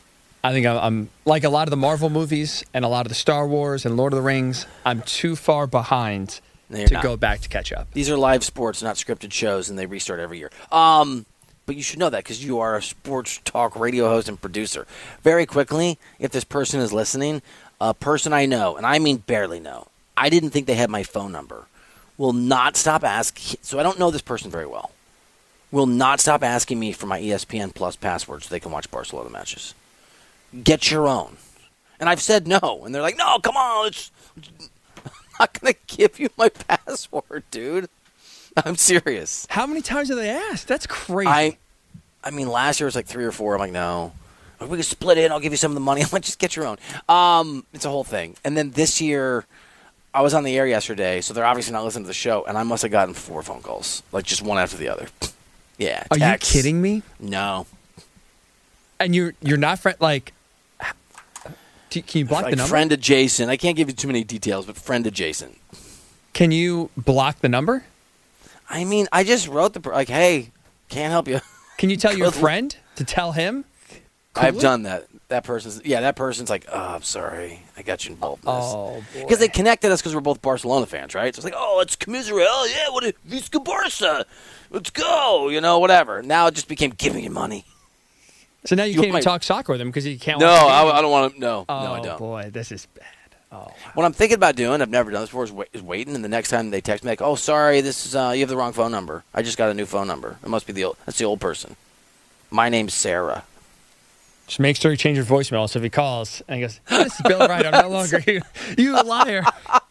I think I'm, I'm like a lot of the Marvel movies and a lot of the Star Wars and Lord of the Rings. I'm too far behind No, to not. go back to catch up. These are live sports, not scripted shows, and they restart every year. Um, but you should know that because you are a sports talk radio host and producer. Very quickly, if this person is listening, a person I know, and I mean barely know, I didn't think they had my phone number, will not stop asking. So I don't know this person very well. Will not stop asking me for my E S P N Plus password so they can watch Barcelona matches. Get your own. And I've said no. And they're like, no, come on. It's, I'm not going to give you my password, dude. I'm serious. How many times have they asked? That's crazy. I I mean, last year was like three or four. I'm like, no. We can split it. I'll give you some of the money. I'm like, just get your own. Um, it's a whole thing. And then this year, I was on the air yesterday, so they're obviously not listening to the show, and I must have gotten four phone calls, like just one after the other. Yeah. Are texts. you kidding me? No. And you're you're not friend like. Do, can you block Like the number? friend adjacent. I can't give you too many details, but friend adjacent. Can you block the number? I mean, I just wrote the like, hey, can't help you. Can you tell your Good. friend to tell him? I've Cool. done that. That person's yeah. That person's like, oh, I'm sorry, I got you involved in this. Oh, boy. Because they connected us because we're both Barcelona fans, right? So it's like, oh, let's commiserate. Oh, yeah, what a Visca Barca. Let's go, you know, whatever. Now it just became giving you money. So now you, You can't even might- talk soccer with him because you can't. No, watch the I, game. I don't want to. No, Oh, no, I don't. boy, this is bad. Oh, What I'm thinking about doing, I've never done this before, is, wait, is waiting, and the next time they text me, like, oh, sorry, this is uh, you have the wrong phone number. I just got a new phone number. It must be the old. That's the old person. My name's Sarah. just make sure you change your voicemail so if he calls and he goes, "This is Bill Wright. I'm no longer you. You liar."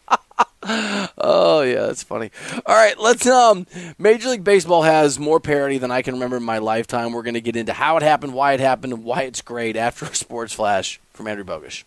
Oh yeah, that's funny. All right, let's. Um, Major League Baseball has more parity than I can remember in my lifetime. We're going to get into how it happened, why it happened, and why it's great after a sports flash from Andrew Bogish.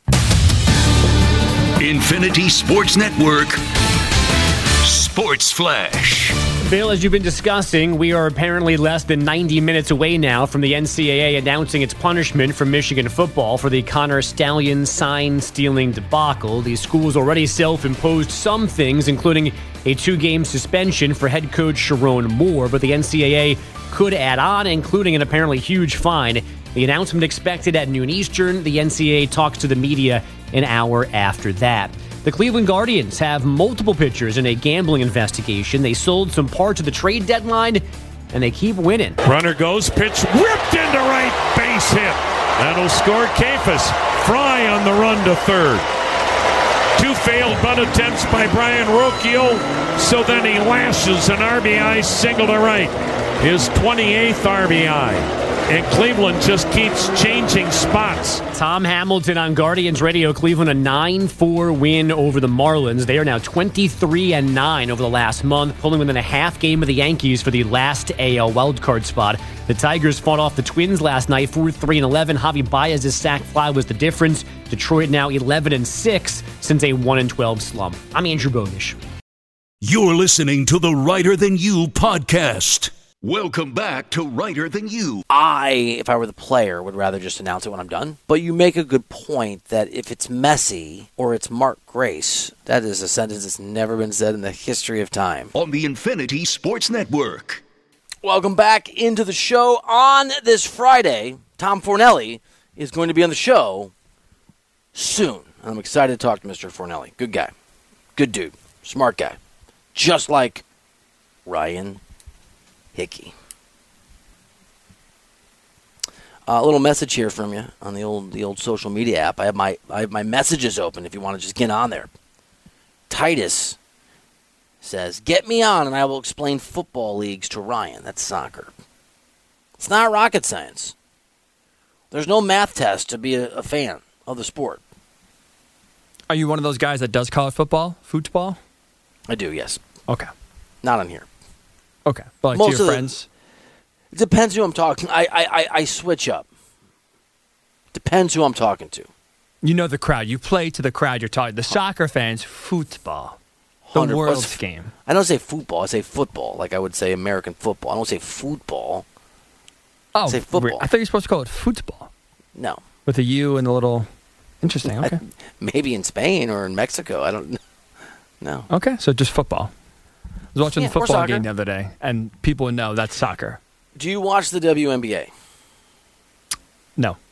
Infinity Sports Network Sports Flash. Bill, as you've been discussing, we are apparently less than ninety minutes away now from the N C double A announcing its punishment for Michigan football for the Connor Stallion sign-stealing debacle. The school's already self-imposed some things, including a two-game suspension for head coach Sharon Moore, but the N C double A could add on, including an apparently huge fine. The announcement expected at noon Eastern. The N C double A talks to the media an hour after that. The Cleveland Guardians have multiple pitchers in a gambling investigation. They sold some parts of the trade deadline, and they keep winning. Runner goes, pitch ripped into right, base hit. That'll score Kafis. Fry on the run to third. Two failed bunt attempts by Brian Rocchio, so then he lashes an R B I single to right. His twenty-eighth R B I. And Cleveland just keeps changing spots. Tom Hamilton on Guardians Radio. Cleveland a nine four win over the Marlins. They are now twenty-three and nine over the last month, pulling within a half game of the Yankees for the last A L wildcard spot. The Tigers fought off the Twins last night, four three and eleven. Javi Baez's sac fly was the difference. Detroit now eleven and six since a one and twelve slump. I'm Andrew Bogish. You're listening to the Writer Than You podcast. Welcome back to Writer Than You. I, if I were the player, would rather just announce it when I'm done. But you make a good point that if it's Messi or it's Mark Grace, that is a sentence that's never been said in the history of time. On the Infinity Sports Network. Welcome back into the show on this Friday. Tom Fornelli is going to be on the show soon. And I'm excited to talk to Mister Fornelli. Good guy. Good dude. Smart guy. Just like Ryan Hickey. Uh, a little message here from you on the old the old social media app. I have my I have my messages open if you want to just get on there. Titus says, "Get me on and I will explain football leagues to Ryan." That's soccer. It's not rocket science. There's no math test to be a, a fan of the sport. Are you one of those guys that does college football, football? I do, yes. Okay. Not on here. Okay. But like Most to of your the- friends? It depends who I'm talking. I, I, I, I switch up. Depends who I'm talking to. You know the crowd. You play to the crowd you're talking. The soccer fans, football. The one hundred world's percent. game. I don't say football. I say football. Like I would say American football. I don't say football. Oh, Say football. weird. I thought you were supposed to call it football. No. With a U and a little... Interesting, okay. I, maybe in Spain or in Mexico. I don't know. No. Okay, so just football. I was watching Yeah, the or football soccer. game the other day, and people would know that's soccer. Do you watch the W N B A? No.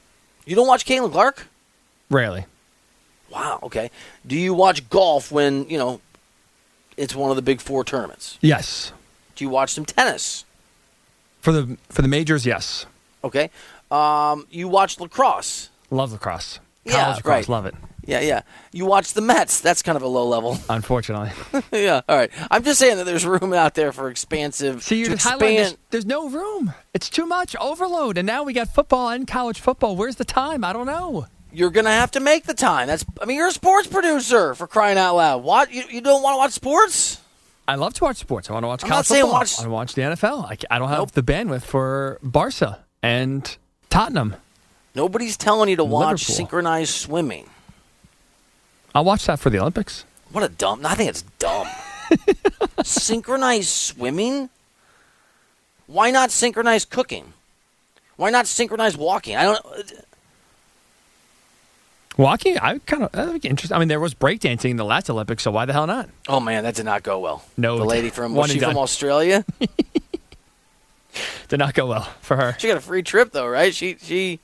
You don't watch Caitlin Clark? Rarely. Wow, okay. Do you watch golf when, you know, it's one of the big four tournaments? Yes. Do you watch some tennis? For the for the majors, yes. Okay. Um, you watch lacrosse? Love lacrosse. Yeah, College lacrosse, right. love it. Yeah, yeah. You watch the Mets? That's kind of a low level. Unfortunately. Yeah, all right. I'm just saying that there's room out there for expansive. See, you're to just highlighting expand. this. There's no room. It's too much overload, and now we got football and college football. Where's the time? I don't know. You're gonna have to make the time. That's. I mean, you're a sports producer, for crying out loud. What? You, you don't want to watch sports? I love to watch sports. I want to watch I'm college not saying football. watch- I want to watch the N F L. I, I don't have Nope. the bandwidth for Barca and Tottenham. Nobody's telling you to watch Liverpool. synchronized swimming. I'll watch that for the Olympics. What a dumb. I think it's dumb. Synchronized swimming? Why not synchronized cooking? Why not synchronized walking? I don't. Walking, I kind of that'd be interesting. I mean, there was breakdancing in the last Olympics, so why the hell not? Oh man, that did not go well. No, the lady from one was and she from done. Australia? Did not go well for her. She got a free trip though, right? She she.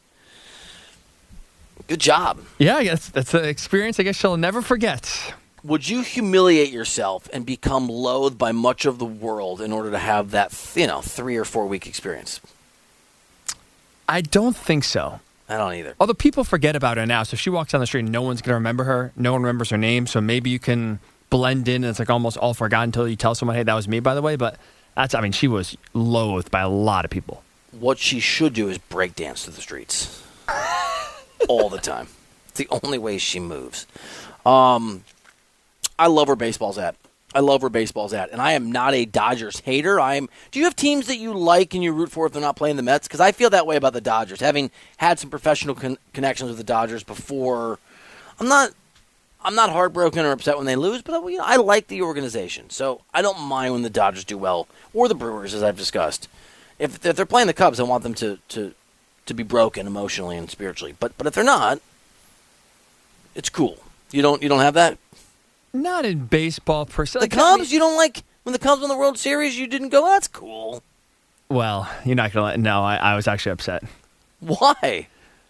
Good job. Yeah, I guess that's an experience I guess she'll never forget. Would you humiliate yourself and become loathed by much of the world in order to have that, you know, three or four week experience? I don't think so. I don't either. Although people forget about her now, so if she walks down the street, no one's going to remember her. No one remembers her name, so maybe you can blend in, and it's like almost all forgotten until you tell someone, hey, that was me, by the way. But that's, I mean, she was loathed by a lot of people. What she should do is break dance through the streets all the time. It's the only way she moves. Um, I love where baseball's at. I love where baseball's at, and I am not a Dodgers hater. I'm. Do you have teams that you like and you root for if they're not playing the Mets? Because I feel that way about the Dodgers, having had some professional con- connections with the Dodgers before. I'm not. I'm not heartbroken or upset when they lose, but you know, I like the organization, so I don't mind when the Dodgers do well, or the Brewers, as I've discussed. If, if they're playing the Cubs, I want them to, to, to be broken emotionally and spiritually. But but if they're not, it's cool. You don't you don't have that. Not in baseball per se. The Like, I Cubs, mean- you don't like when the Cubs won the World Series. You didn't go. That's cool. Well, you're not going to let. No, I, I was actually upset. Why?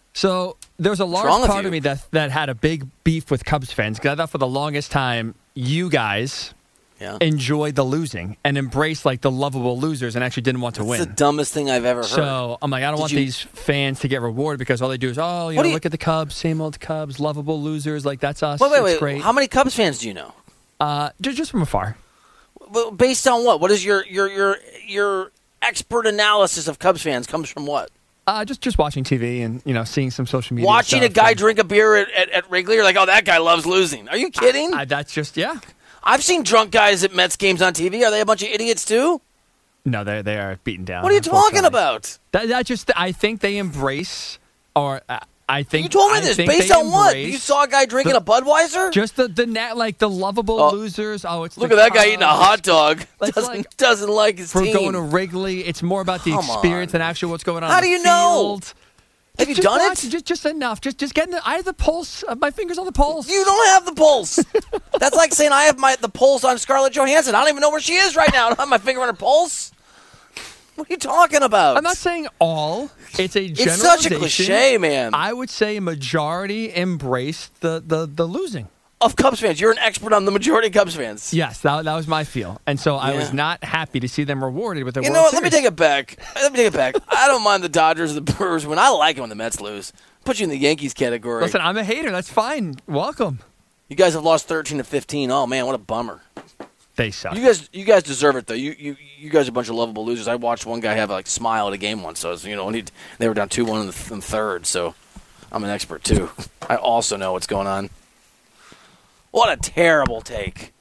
So there was a large wrong with part you? of me that that had a big beef with Cubs fans because I thought for the longest time you guys Yeah. enjoyed the losing and embraced like the lovable losers and actually didn't want to It's win. the dumbest thing I've ever heard. So I'm like, I don't Did want you- these fans to get rewarded because all they do is, oh, you What know, do you- look at the Cubs, same old Cubs, lovable losers, like that's us. wait, wait, it's wait. great. How many Cubs fans do you know? Uh, just, just from afar. Well, based on what? What is your your your your expert analysis of Cubs fans comes from what? Uh, just just watching T V and you know seeing some social media. Watching a stuff guy and- drink a beer at, at, at Wrigley, you're like, oh, that guy loves losing. Are you kidding? I, that's just yeah. I've seen drunk guys at Mets games on T V. Are they a bunch of idiots too? No, they they are beaten down. What are you talking unfortunately. about? That, that just I think they embrace or uh, I think You told me I this think based they on what? embrace You saw a guy drinking the- a Budweiser? just the the nat like the lovable Oh, losers. Oh, it's Look the at that guy eating a Cubs. hot dog. Like- Doesn't like- doesn't like his For team. going to Wrigley, it's more about the Come experience on. than actually what's going on. How on do the you know? field. Have you Just done watch- it? Just, just enough. Just, just getting. The, I have the pulse. Uh, my fingers on the pulse. You don't have the pulse. That's like saying I have my the pulse on Scarlett Johansson. I don't even know where she is right now. I don't have my finger on her pulse. What are you talking about? I'm not saying all. It's a It's generalization. such a cliche, man. I would say majority embrace the, the, the losing. Of Cubs fans, you're an expert on the majority of Cubs fans. Yes, that, that was my feel. And so I Yeah. was not happy to see them rewarded with their You World know what? Let me Series. take it back. Let me take it back. I don't mind the Dodgers or the Brewers when I like it when the Mets lose. Put you in the Yankees category. Listen, I'm a hater. That's fine. Welcome. You guys have lost thirteen to fifteen. Oh man, what a bummer. They suck. You guys, you guys deserve it though. You, you, you guys are a bunch of lovable losers. I watched one guy have a like, smile at a game once. So it was, you know, when he, they were down two one in the, th- in the third. So I'm an expert too. I also know what's going on. What a terrible take.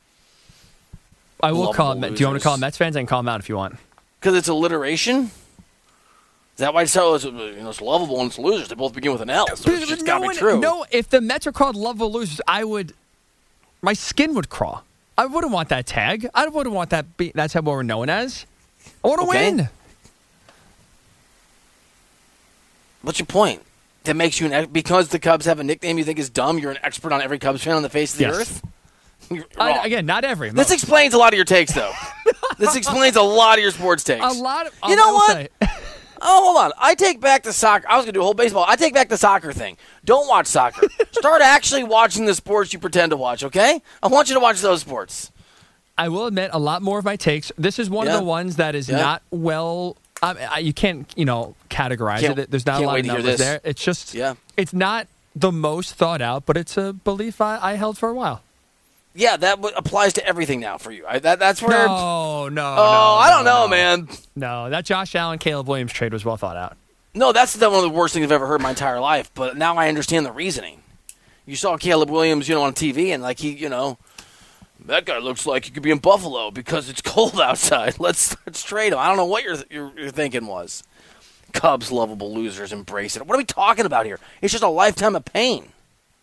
I will Lovable call it. Do you want me losers. to call them Mets fans? I can call them out if you want. Because it's alliteration. Is that why it's so? It's, you know, it's lovable and it's losers. They both begin with an L. So it's just no, gotta be one- true. no, if the Mets are called lovable losers, I would. My skin would crawl. I wouldn't want that tag. I wouldn't want that. Be, that's how we're known as. I want to Okay. win. What's your point? That makes you an ex- because the Cubs have a nickname you think is dumb. You're an expert on every Cubs fan on the face of the Yes. earth. You're I, wrong. again, not every. This most. explains a lot of your takes, though. This explains a lot of your sports takes. A lot of. You I know will what? say- Oh, hold on. I take back the soccer. I was going to do a whole baseball. I take back the soccer thing. Don't watch soccer. Start actually watching the sports you pretend to watch, okay? I want you to watch those sports. I will admit a lot more of my takes. This is one yeah. of the ones that is yeah. not well. Um, I, you can't, you know, categorize can't, it. There's not a lot of numbers there. It's just, yeah. it's not the most thought out, but it's a belief I, I held for a while. Yeah, that w- applies to everything now for you. I, that, that's where. No, no. Oh, no, I don't no, know, no. man. No, that Josh Allen, Caleb Williams trade was well thought out. No, that's one of the worst things I've ever heard in my entire life. But now I understand the reasoning. You saw Caleb Williams, you know, on T V, and like he, you know, that guy looks like he could be in Buffalo because it's cold outside. Let's let's trade him. I don't know what your your, your thinking was. Cubs, lovable losers, embrace it. What are we talking about here? It's just a lifetime of pain.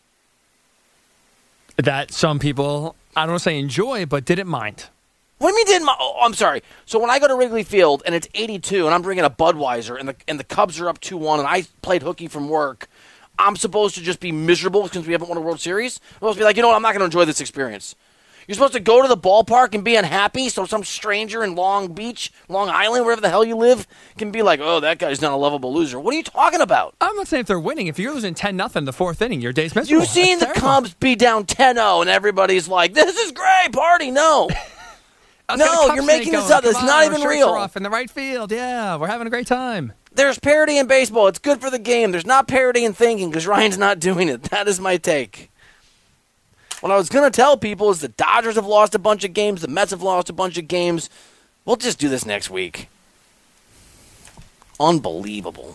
That some people, I don't want to say enjoy, but didn't mind. What do you mean didn't? Oh, I'm sorry. So when I go to Wrigley Field and it's eighty-two and I'm bringing a Budweiser and the and the Cubs are up two one and I played hooky from work, I'm supposed to just be miserable because we haven't won a World Series? I'm supposed to be like, you know what? I'm not going to enjoy this experience. You're supposed to go to the ballpark and be unhappy so some stranger in Long Beach, Long Island, wherever the hell you live, can be like, oh, that guy's not a lovable loser. What are you talking about? I'm not saying if they're winning. If you're losing ten nothing the fourth inning, your day's miserable. You've seen That's the terrible. Cubs be down ten oh and everybody's like, this is great, party. No. No, you're making this up. It's not even real. Off in the right field. Yeah, we're having a great time. There's parity in baseball. It's good for the game. There's not parity in thinking because Ryan's not doing it. That is my take. What I was going to tell people is the Dodgers have lost a bunch of games. The Mets have lost a bunch of games. We'll just do this next week. Unbelievable.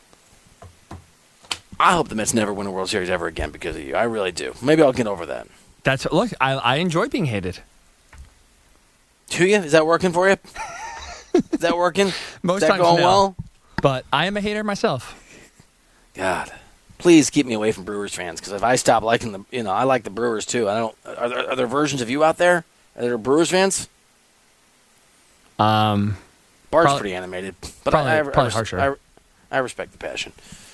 I hope the Mets never win a World Series ever again because of you. I really do. Maybe I'll get over that. That's look. I, I enjoy being hated. Do you? Is that working for you? Is that working? Most is that times going no. well? But I am a hater myself. God, please keep me away from Brewers fans because if I stop liking them, you know, I like the Brewers too. I don't. Are there, are there versions of you out there? Are there Brewers fans? Um, Bart's probably, pretty animated, but probably, I, I, probably I, harsher. I, I respect the passion.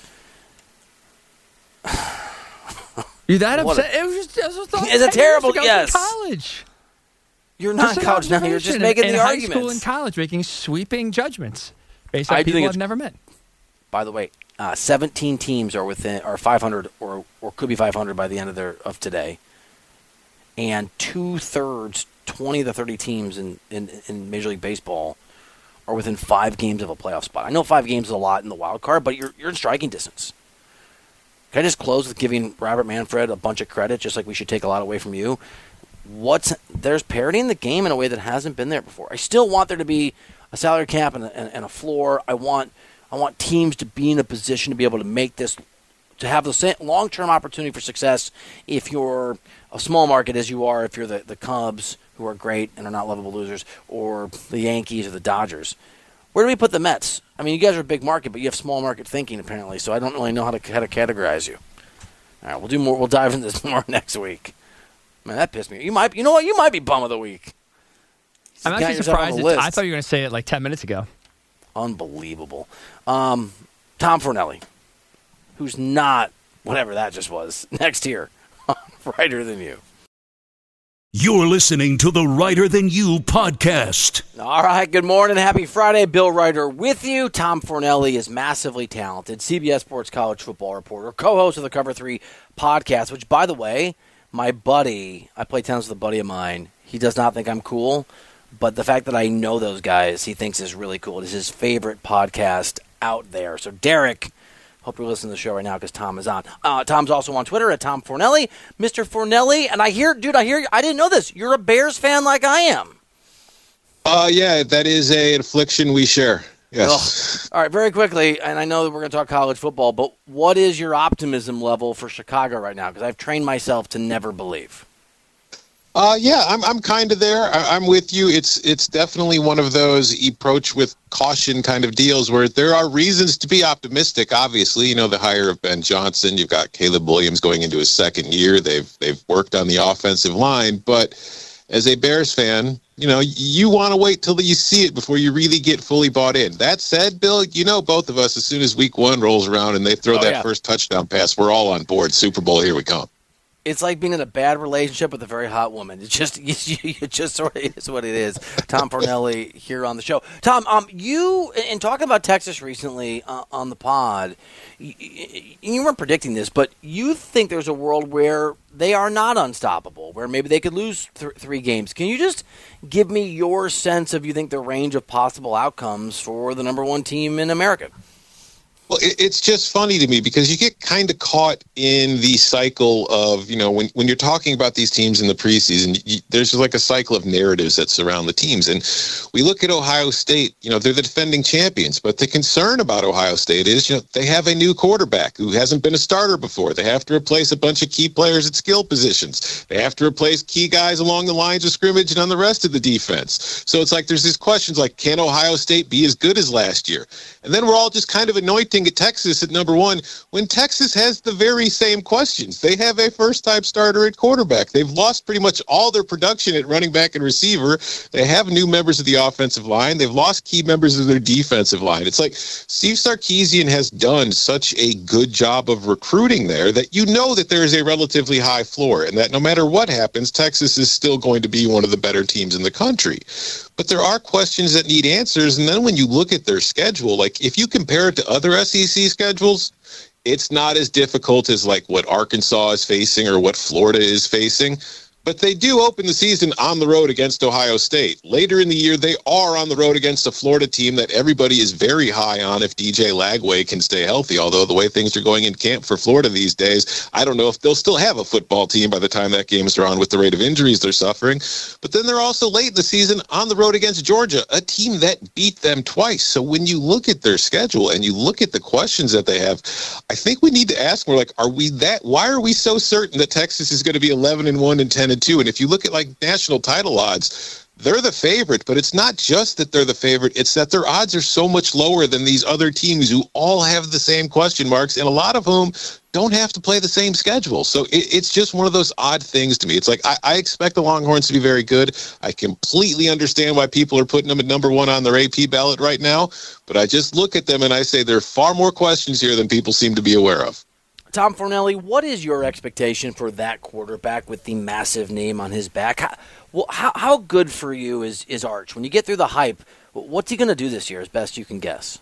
You that What upset? a- it was just. It was just It's a terrible- years ago yes. in college. You're not Just an college now. You're just observation. making in, the in arguments. high school and college, making sweeping judgments based on I do people think I've it's- never met. By the way, uh, seventeen teams are within are five hundred or or could be five hundred by the end of their of today, and two thirds, twenty to thirty teams in, in in Major League Baseball are within five games of a playoff spot. I know five games is a lot in the wild card, but you're you're in striking distance. Can I just close with giving Robert Manfred a bunch of credit, just like we should take a lot away from you? What's there's parity in the game in a way that hasn't been there before. I still want there to be a salary cap and a, and, and a floor. I want I want teams to be in a position to be able to make this, to have the same long-term opportunity for success if you're a small market as you are, if you're the, the Cubs, who are great and are not lovable losers, or the Yankees or the Dodgers. Where do we put the Mets? I mean, you guys are a big market, but you have small market thinking apparently, so I don't really know how to how to categorize you. All right, we'll do more. We'll dive into this more next week. Man, that pissed me. You might, you know what? You might be bum of the week. I'm Got actually yourself on surprised. the It's, list. I thought you were going to say it like ten minutes ago. Unbelievable. Um, Tom Fornelli, who's not whatever that just was. Next here, Writer Than You. You're listening to the Writer Than You podcast. All right, good morning. Happy Friday. Bill Writer with you. Tom Fornelli is massively talented. C B S Sports college football reporter, co-host of the Cover three podcast, which, by the way, my buddy, I play tennis with a buddy of mine. He does not think I'm cool, but the fact that I know those guys, he thinks is really cool. It is his favorite podcast out there. So, Derek, hope you're listening to the show right now because Tom is on. Uh, Tom's also on Twitter at Tom Fornelli, Mister Fornelli. And I hear, dude, I hear, I didn't know this. You're a Bears fan like I am. Uh, yeah, that is a affliction we share. Yes. Ugh. All right, very quickly, and I know that we're going to talk college football, but what is your optimism level for Chicago right now? Because I've trained myself to never believe. Uh, yeah, I'm I'm kind of there. I, I'm with you. It's it's definitely one of those approach with caution kind of deals where there are reasons to be optimistic. Obviously, you know, the hire of Ben Johnson. You've got Caleb Williams going into his second year. They've they've worked on the offensive line, but as a Bears fan, you know, you want to wait till you see it before you really get fully bought in. That said, Bill, you know, both of us, as soon as week one rolls around and they throw Oh, that yeah. first touchdown pass, we're all on board. Super Bowl, here we come. It's like being in a bad relationship with a very hot woman. It's just, it just sort of is what it is. Tom Fornelli here on the show. Tom, um, you, in talking about Texas recently uh, on the pod, you, you weren't predicting this, but you think there's a world where they are not unstoppable, where maybe they could lose th- three games. Can you just give me your sense of, you think, the range of possible outcomes for the number one team in America? Well, it's just funny to me because you get kind of caught in the cycle of, you know, when, when you're talking about these teams in the preseason, you, there's just like a cycle of narratives that surround the teams. And we look at Ohio State, you know, they're the defending champions, but the concern about Ohio State is, you know, they have a new quarterback who hasn't been a starter before. They have to replace a bunch of key players at skill positions. They have to replace key guys along the lines of scrimmage and on the rest of the defense. So it's like there's these questions like, can Ohio State be as good as last year? And then we're all just kind of anointing at Texas at number one when Texas has the very same questions. They have a first-time starter at quarterback. They've lost pretty much all their production at running back and receiver. They have new members of the offensive line. They've lost key members of their defensive line. It's like Steve Sarkisian has done such a good job of recruiting there that you know that there is a relatively high floor and that no matter what happens, Texas is still going to be one of the better teams in the country. But there are questions that need answers. And then when you look at their schedule, like if you compare it to other S E C schedules, it's not as difficult as like what Arkansas is facing or what Florida is facing. But they do open the season on the road against Ohio State. Later in the year, they are on the road against a Florida team that everybody is very high on if D J Lagway can stay healthy. Although the way things are going in camp for Florida these days, I don't know if they'll still have a football team by the time that game is around with the rate of injuries they're suffering. But then they're also late in the season on the road against Georgia, a team that beat them twice. So when you look at their schedule and you look at the questions that they have, I think we need to ask, we're like, are we that, why are we so certain that Texas is going to be eleven and one and ten and two? And if you look at like national title odds, they're the favorite, but it's not just that they're the favorite. It's that their odds are so much lower than these other teams who all have the same question marks and a lot of whom don't have to play the same schedule. So it, it's just one of those odd things to me. It's like I, I expect the Longhorns to be very good. I completely understand why people are putting them at number one on their A P ballot right now, but I just look at them and I say there are far more questions here than people seem to be aware of. Tom Fornelli, what is your expectation for that quarterback with the massive name on his back? How, well, how, how good for you is, is Arch? When you get through the hype, what's he going to do this year as best you can guess?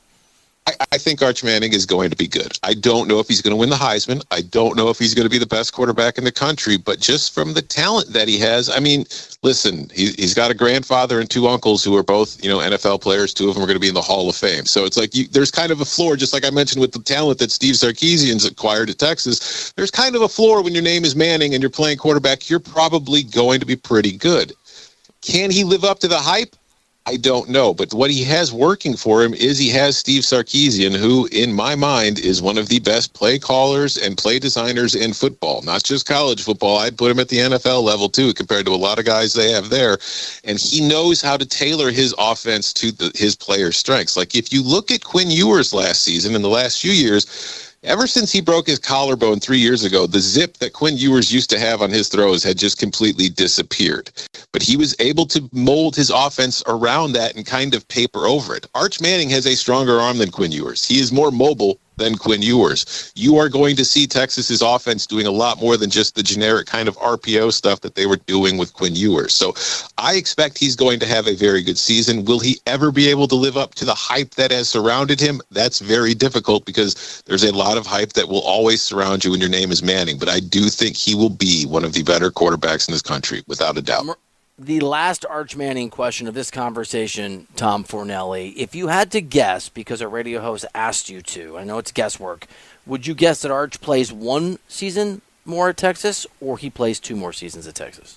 I, I think Arch Manning is going to be good. I don't know if he's going to win the Heisman. I don't know if he's going to be the best quarterback in the country, but just from the talent that he has, I mean, listen, he, he's got a grandfather and two uncles who are both, you know, N F L players. Two of them are going to be in the Hall of Fame. So it's like you, there's kind of a floor, just like I mentioned with the talent that Steve Sarkisian's acquired at Texas. There's kind of a floor when your name is Manning and you're playing quarterback. You're probably going to be pretty good. Can he live up to the hype? I don't know, but what he has working for him is he has Steve Sarkisian, who, in my mind, is one of the best play callers and play designers in football, not just college football. I'd put him at the N F L level, too, compared to a lot of guys they have there. And he knows how to tailor his offense to the, his players' strengths. Like, if you look at Quinn Ewers last season, in the last few years, ever since he broke his collarbone three years ago, the zip that Quinn Ewers used to have on his throws had just completely disappeared. But he was able to mold his offense around that and kind of paper over it. Arch Manning has a stronger arm than Quinn Ewers. He is more mobile than Quinn Ewers. You are going to see Texas's offense doing a lot more than just the generic kind of R P O stuff that they were doing with Quinn Ewers. So I expect he's going to have a very good season. Will he ever be able to live up to the hype that has surrounded him? That's very difficult because there's a lot of hype that will always surround you when your name is Manning. But I do think he will be one of the better quarterbacks in this country, without a doubt. The last Arch Manning question of this conversation, Tom Fornelli, if you had to guess, because a radio host asked you to, I know it's guesswork, would you guess that Arch plays one season more at Texas or he plays two more seasons at Texas?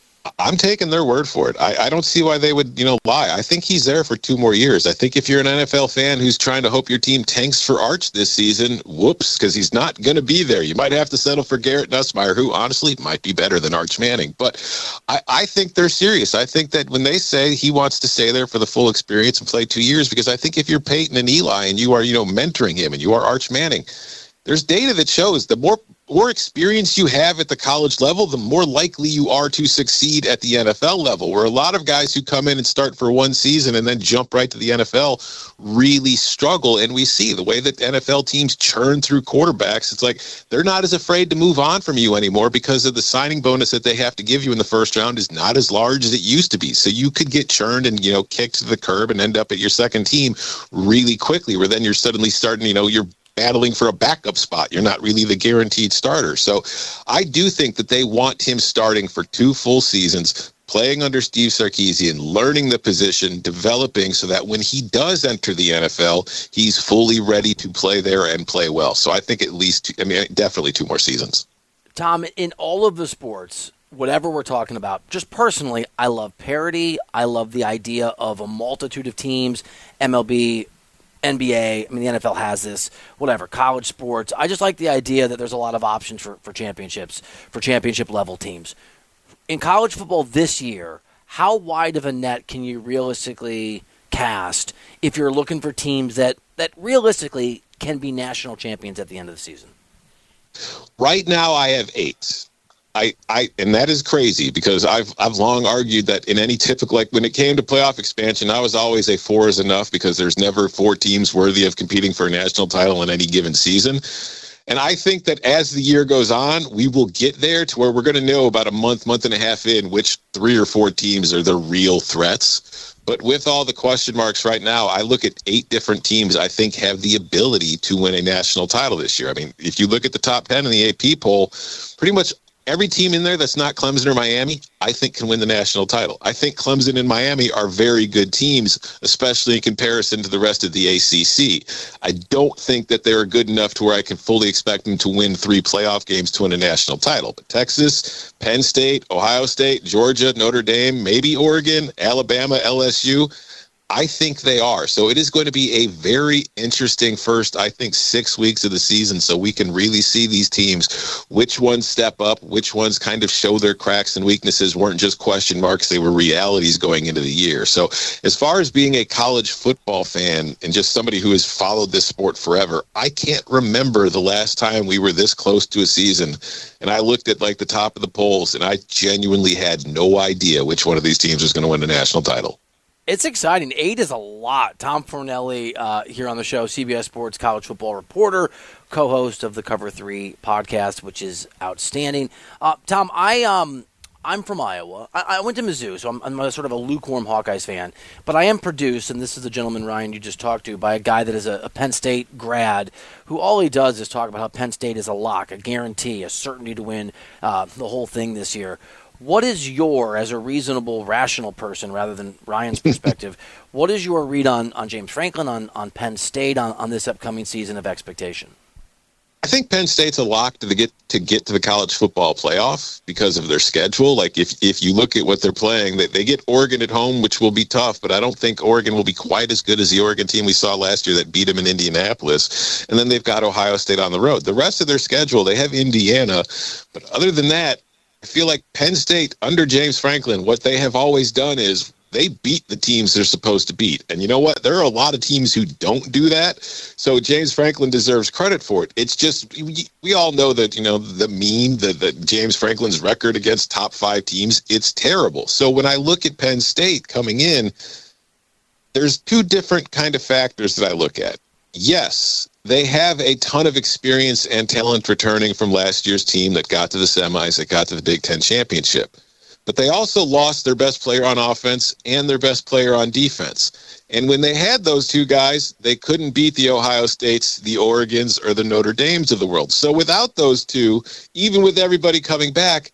I'm taking their word for it. I, I don't see why they would, you know, lie. I think he's there for two more years. I think if you're an N F L fan who's trying to hope your team tanks for Arch this season, whoops, because he's not going to be there. You might have to settle for Garrett Nussmeier, who honestly might be better than Arch Manning. But I, I think they're serious. I think that when they say he wants to stay there for the full experience and play two years, because I think if you're Peyton and Eli and you are, you know, mentoring him and you are Arch Manning, there's data that shows the more more experience you have at the college level, the more likely you are to succeed at the N F L level, where a lot of guys who come in and start for one season and then jump right to the N F L really struggle. And we see the way that N F L teams churn through quarterbacks. It's like they're not as afraid to move on from you anymore because of the signing bonus that they have to give you in the first round is not as large as it used to be. So you could get churned and, you know, kicked to the curb and end up at your second team really quickly, where then you're suddenly starting, you know, you're battling for a backup spot. You're not really the guaranteed starter. So I do think that they want him starting for two full seasons, playing under Steve Sarkisian, learning the position, developing so that when he does enter the N F L, he's fully ready to play there and play well. So I think at least, two, I mean, definitely two more seasons. Tom, in all of the sports, whatever we're talking about, just personally, I love parity. I love the idea of a multitude of teams, M L B, N B A, I mean, the N F L has this, whatever, college sports. I just like the idea that there's a lot of options for, for championships, for championship-level teams. In college football this year, how wide of a net can you realistically cast if you're looking for teams that, that realistically can be national champions at the end of the season? Right now, I have eight. I, I, and that is crazy because I've I've long argued that in any typical, like when it came to playoff expansion, I was always a four is enough because there's never four teams worthy of competing for a national title in any given season. And I think that as the year goes on, we will get there to where we're going to know about a month, month and a half in which three or four teams are the real threats. But with all the question marks right now, I look at eight different teams I think have the ability to win a national title this year. I mean, if you look at the top ten in the A P poll, pretty much every team in there that's not Clemson or Miami, I think can win the national title. I think Clemson and Miami are very good teams, especially in comparison to the rest of the A C C. I don't think that they're good enough to where I can fully expect them to win three playoff games to win a national title. But Texas, Penn State, Ohio State, Georgia, Notre Dame, maybe Oregon, Alabama, L S U, I think they are. So it is going to be a very interesting first, I think, six weeks of the season so we can really see these teams, which ones step up, which ones kind of show their cracks and weaknesses, weren't just question marks, they were realities going into the year. So as far as being a college football fan and just somebody who has followed this sport forever, I can't remember the last time we were this close to a season and I looked at like the top of the polls and I genuinely had no idea which one of these teams was going to win the national title. It's exciting. Eight is a lot. Tom Fornelli uh, here on the show, C B S Sports college football reporter, co-host of the Cover three podcast, which is outstanding. Uh, Tom, I, um, I'm from Iowa. I, I went to Mizzou, so I'm, I'm a sort of a lukewarm Hawkeyes fan. But I am produced, and this is the gentleman, Ryan, you just talked to, by a guy that is a, a Penn State grad who all he does is talk about how Penn State is a lock, a guarantee, a certainty to win uh, the whole thing this year. What is your, as a reasonable, rational person, rather than Ryan's perspective, what is your read on, on James Franklin, on, on Penn State, on, on this upcoming season of expectation? I think Penn State's a lock to the get to get to the college football playoff because of their schedule. Like if if you look at what they're playing, they, they get Oregon at home, which will be tough, but I don't think Oregon will be quite as good as the Oregon team we saw last year that beat them in Indianapolis. And then they've got Ohio State on the road. The rest of their schedule, they have Indiana, but other than that, I feel like Penn State, under James Franklin, what they have always done is they beat the teams they're supposed to beat. And you know what? There are a lot of teams who don't do that. So James Franklin deserves credit for it. It's just, we, we all know that, you know, the meme, that the James Franklin's record against top five teams, it's terrible. So when I look at Penn State coming in, there's two different kind of factors that I look at. Yes, they have a ton of experience and talent returning from last year's team that got to the semis, that got to the Big Ten championship. But they also lost their best player on offense and their best player on defense. And when they had those two guys, they couldn't beat the Ohio States, the Oregons, or the Notre Dames of the world. So without those two, even with everybody coming back,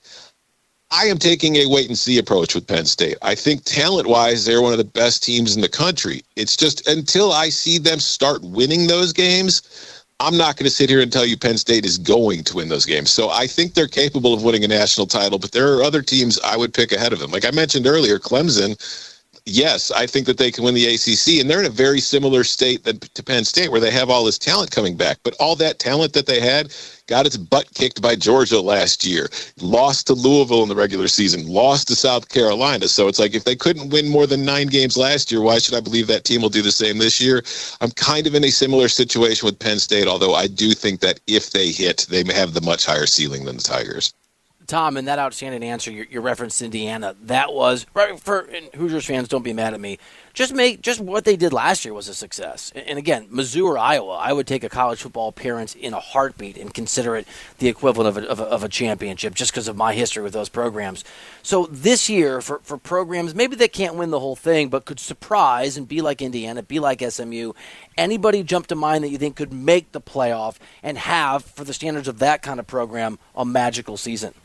I am taking a wait-and-see approach with Penn State. I think talent-wise, they're one of the best teams in the country. It's just until I see them start winning those games, I'm not going to sit here and tell you Penn State is going to win those games. So I think they're capable of winning a national title, but there are other teams I would pick ahead of them. Like I mentioned earlier, Clemson, yes, I think that they can win the A C C, and they're in a very similar state that, to Penn State where they have all this talent coming back. But all that talent that they had got its butt kicked by Georgia last year, lost to Louisville in the regular season, lost to South Carolina. So it's like if they couldn't win more than nine games last year, why should I believe that team will do the same this year? I'm kind of in a similar situation with Penn State, although I do think that if they hit, they may have the much higher ceiling than the Tigers. Tom, in that outstanding answer, your, your reference to Indiana, that was, right, for and Hoosiers fans, don't be mad at me, just make just what they did last year was a success. And, and again, Mizzou or Iowa, I would take a college football appearance in a heartbeat and consider it the equivalent of a, of a, of a championship just because of my history with those programs. So this year, for, for programs, maybe they can't win the whole thing, but could surprise and be like Indiana, be like S M U. Anybody jump to mind that you think could make the playoff and have, for the standards of that kind of program, a magical season?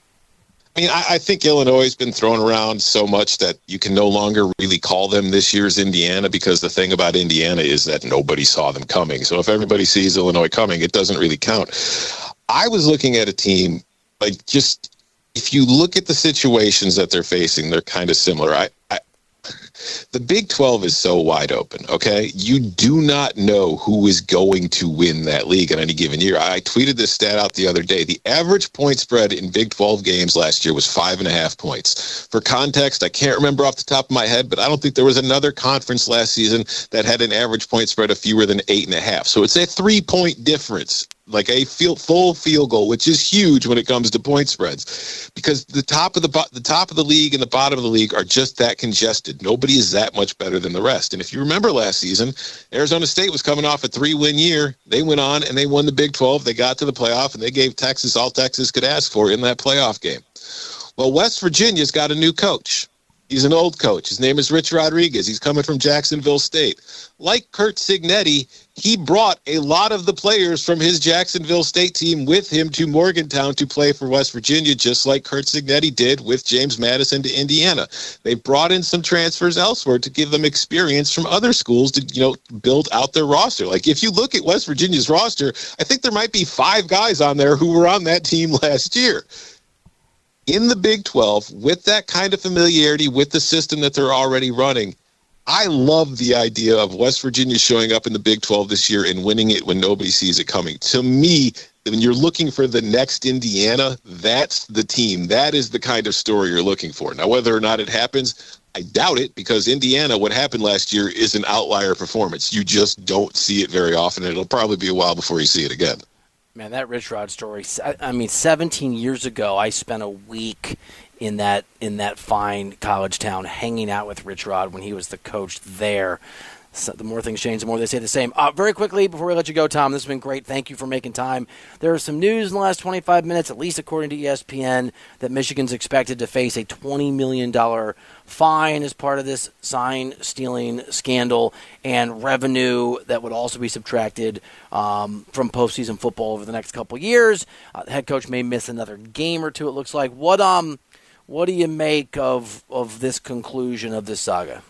I mean, I, I think Illinois has been thrown around so much that you can no longer really call them this year's Indiana, because the thing about Indiana is that nobody saw them coming. So if everybody sees Illinois coming, it doesn't really count. I was looking at a team, like, just if you look at the situations that they're facing, they're kind of similar. I, I The Big twelve is so wide open, okay? You do not know who is going to win that league in any given year. I tweeted this stat out the other day. The average point spread in Big twelve games last year was five and a half points. For context, I can't remember off the top of my head, but I don't think there was another conference last season that had an average point spread of fewer than eight and a half. So it's a three-point difference, like a field, full field goal, which is huge when it comes to point spreads, because the top of the the top of the league and the bottom of the league are just that congested. Nobody is that much better than the rest. And if you remember last season, Arizona State was coming off a three-win year. They went on and they won the Big twelve. They got to the playoff, and they gave Texas all Texas could ask for in that playoff game. Well, West Virginia's got a new coach. He's an old coach. His name is Rich Rodriguez. He's coming from Jacksonville State. Like Curt Cignetti, he brought a lot of the players from his Jacksonville State team with him to Morgantown to play for West Virginia, just like Curt Cignetti did with James Madison to Indiana. They brought in some transfers elsewhere to give them experience from other schools to, you know, build out their roster. Like, if you look at West Virginia's roster, I think there might be five guys on there who were on that team last year. In the Big twelve, with that kind of familiarity with the system that they're already running, I love the idea of West Virginia showing up in the Big twelve this year and winning it when nobody sees it coming. To me, when you're looking for the next Indiana, that's the team. That is the kind of story you're looking for. Now, whether or not it happens, I doubt it, because Indiana, what happened last year, is an outlier performance. You just don't see it very often, and it'll probably be a while before you see it again. Man, that Rich Rod story, I mean, seventeen years ago, I spent a week in that in that fine college town hanging out with Rich Rod when he was the coach there. So the more things change, the more they say the same. Uh, very quickly, before we let you go, Tom, this has been great. Thank you for making time. There is some news in the last twenty-five minutes, at least according to E S P N, that Michigan's expected to face a twenty million dollars fine as part of this sign-stealing scandal, and revenue that would also be subtracted um, from postseason football over the next couple years. Uh, the head coach may miss another game or two, it looks like. What um, what do you make of of this conclusion of this saga?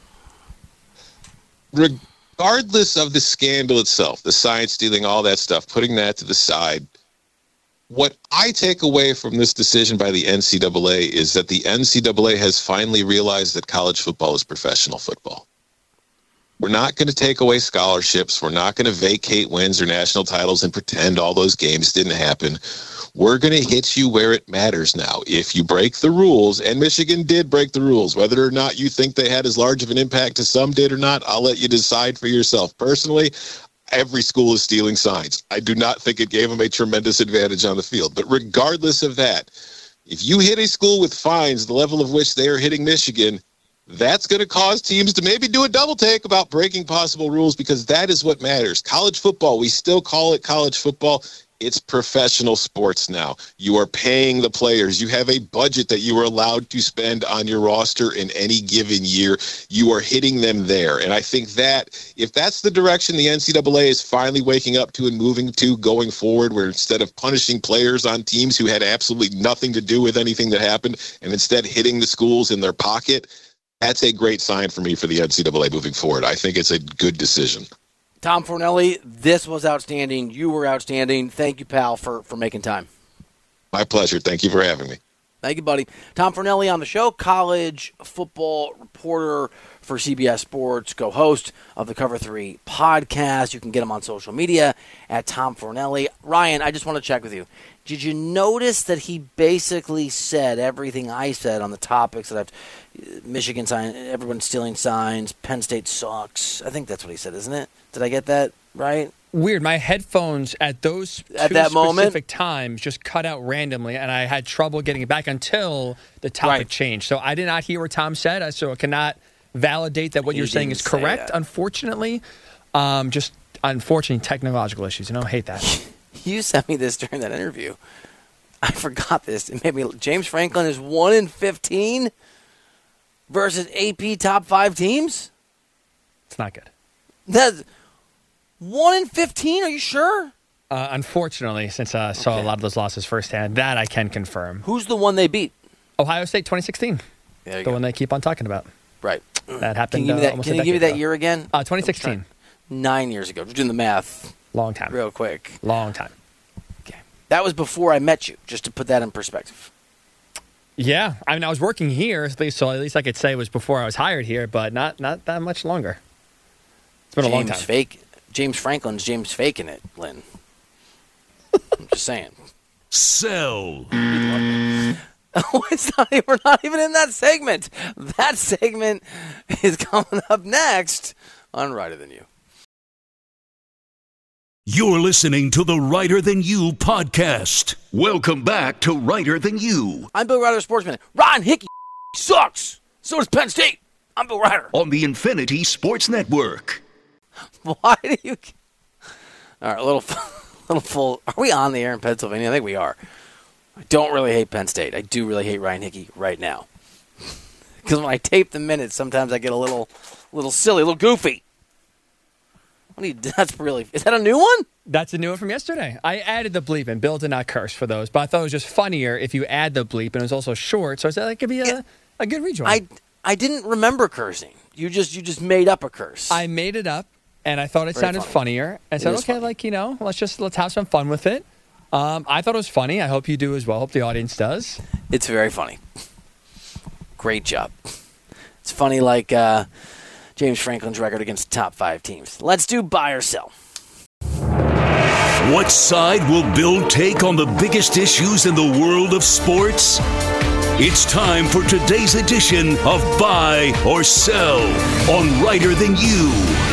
Regardless of the scandal itself, the sign stealing, all that stuff, putting that to the side, what I take away from this decision by the N C double A is that the N C double A has finally realized that college football is professional football. We're not going to take away scholarships. We're not going to vacate wins or national titles and pretend all those games didn't happen. We're going to hit you where it matters now. If you break the rules, and Michigan did break the rules, whether or not you think they had as large of an impact as some did or not, I'll let you decide for yourself. Personally, every school is stealing signs. I do not think it gave them a tremendous advantage on the field. But regardless of that, if you hit a school with fines, the level of which they are hitting Michigan, that's going to cause teams to maybe do a double take about breaking possible rules, because that is what matters. College football, we still call it college football. It's professional sports now. You are paying the players. You have a budget that you are allowed to spend on your roster in any given year. You are hitting them there. And I think that if that's the direction the N C double A is finally waking up to and moving to going forward, where instead of punishing players on teams who had absolutely nothing to do with anything that happened, and instead hitting the schools in their pocket, that's a great sign for me for the N C double A moving forward. I think it's a good decision. Tom Fornelli, this was outstanding. You were outstanding. Thank you, pal, for, for making time. My pleasure. Thank you for having me. Thank you, buddy. Tom Fornelli on the show, college football reporter for C B S Sports, co-host of the Cover three podcast. You can get him on social media at Tom Fornelli. Ryan, I just want to check with you. Did you notice that he basically said everything I said on the topics that I've Michigan sign, everyone's stealing signs, Penn State sucks. I think that's what he said, isn't it? Did I get that right? Weird. My headphones at those at two that specific moment? times just cut out randomly, and I had trouble getting it back until the topic Right. changed. So I did not hear what Tom said, so I cannot validate that what You you're saying didn't is say correct, that. unfortunately. Um, just unfortunately technological issues. You know, I hate that. You sent me this during that interview. I forgot this. It made me. James Franklin is one in fifteen versus A P top five teams. It's not good. That's one in fifteen. Are you sure? Uh, unfortunately, since I saw Okay. a lot of those losses firsthand, that I can confirm. Who's the one they beat? Ohio State twenty sixteen, There you the go. one they keep on talking about. Right. That Can happened you give me uh, that, almost can a you give me decade that ago. year again? Uh, twenty sixteen. Nine years ago. We're doing the math Long time. real quick. Long time. Okay. That was before I met you, just to put that in perspective. Yeah, I mean, I was working here, at least, so at least I could say it was before I was hired here, but not not that much longer. It's been James a long time. Fake, James Franklin's James faking it, Lynn. I'm just saying. Sell. Oh, it's not, we're not even in that segment. That segment is coming up next on Righter Than You. You're listening to the Righter Than You podcast. Welcome back to Righter Than You I'm Bill Ryder, sportsman. Ron Hickey sucks. So does Penn State. I'm Bill Ryder. on the Infinity Sports Network. Why do you... All right, a little, little full... Are we on the air in Pennsylvania? I think we are. I don't really hate Penn State. I do really hate Ryan Hickey right now. Because when I tape the minutes, sometimes I get a little little silly, a little goofy. What do you, that's really... Is that a new one? That's a new one from yesterday. I added the bleep, and Bill did not curse for those, but I thought it was just funnier if you add the bleep, and it was also short, so I said that could be a, Yeah. a good rejoin. I, I didn't remember cursing. You just you just made up a curse. I made it up, and I thought it Very sounded funny. funnier. I said, is okay, funny. like, you know, let's just let's have some fun with it. Um, I thought it was funny. I hope you do as well. Hope the audience does. It's very funny. Great job. It's funny like uh, James Franklin's record against the top five teams. Let's do buy or sell. What side will Bill take on the biggest issues in the world of sports? It's time for today's edition of Buy or Sell on Righter Than You.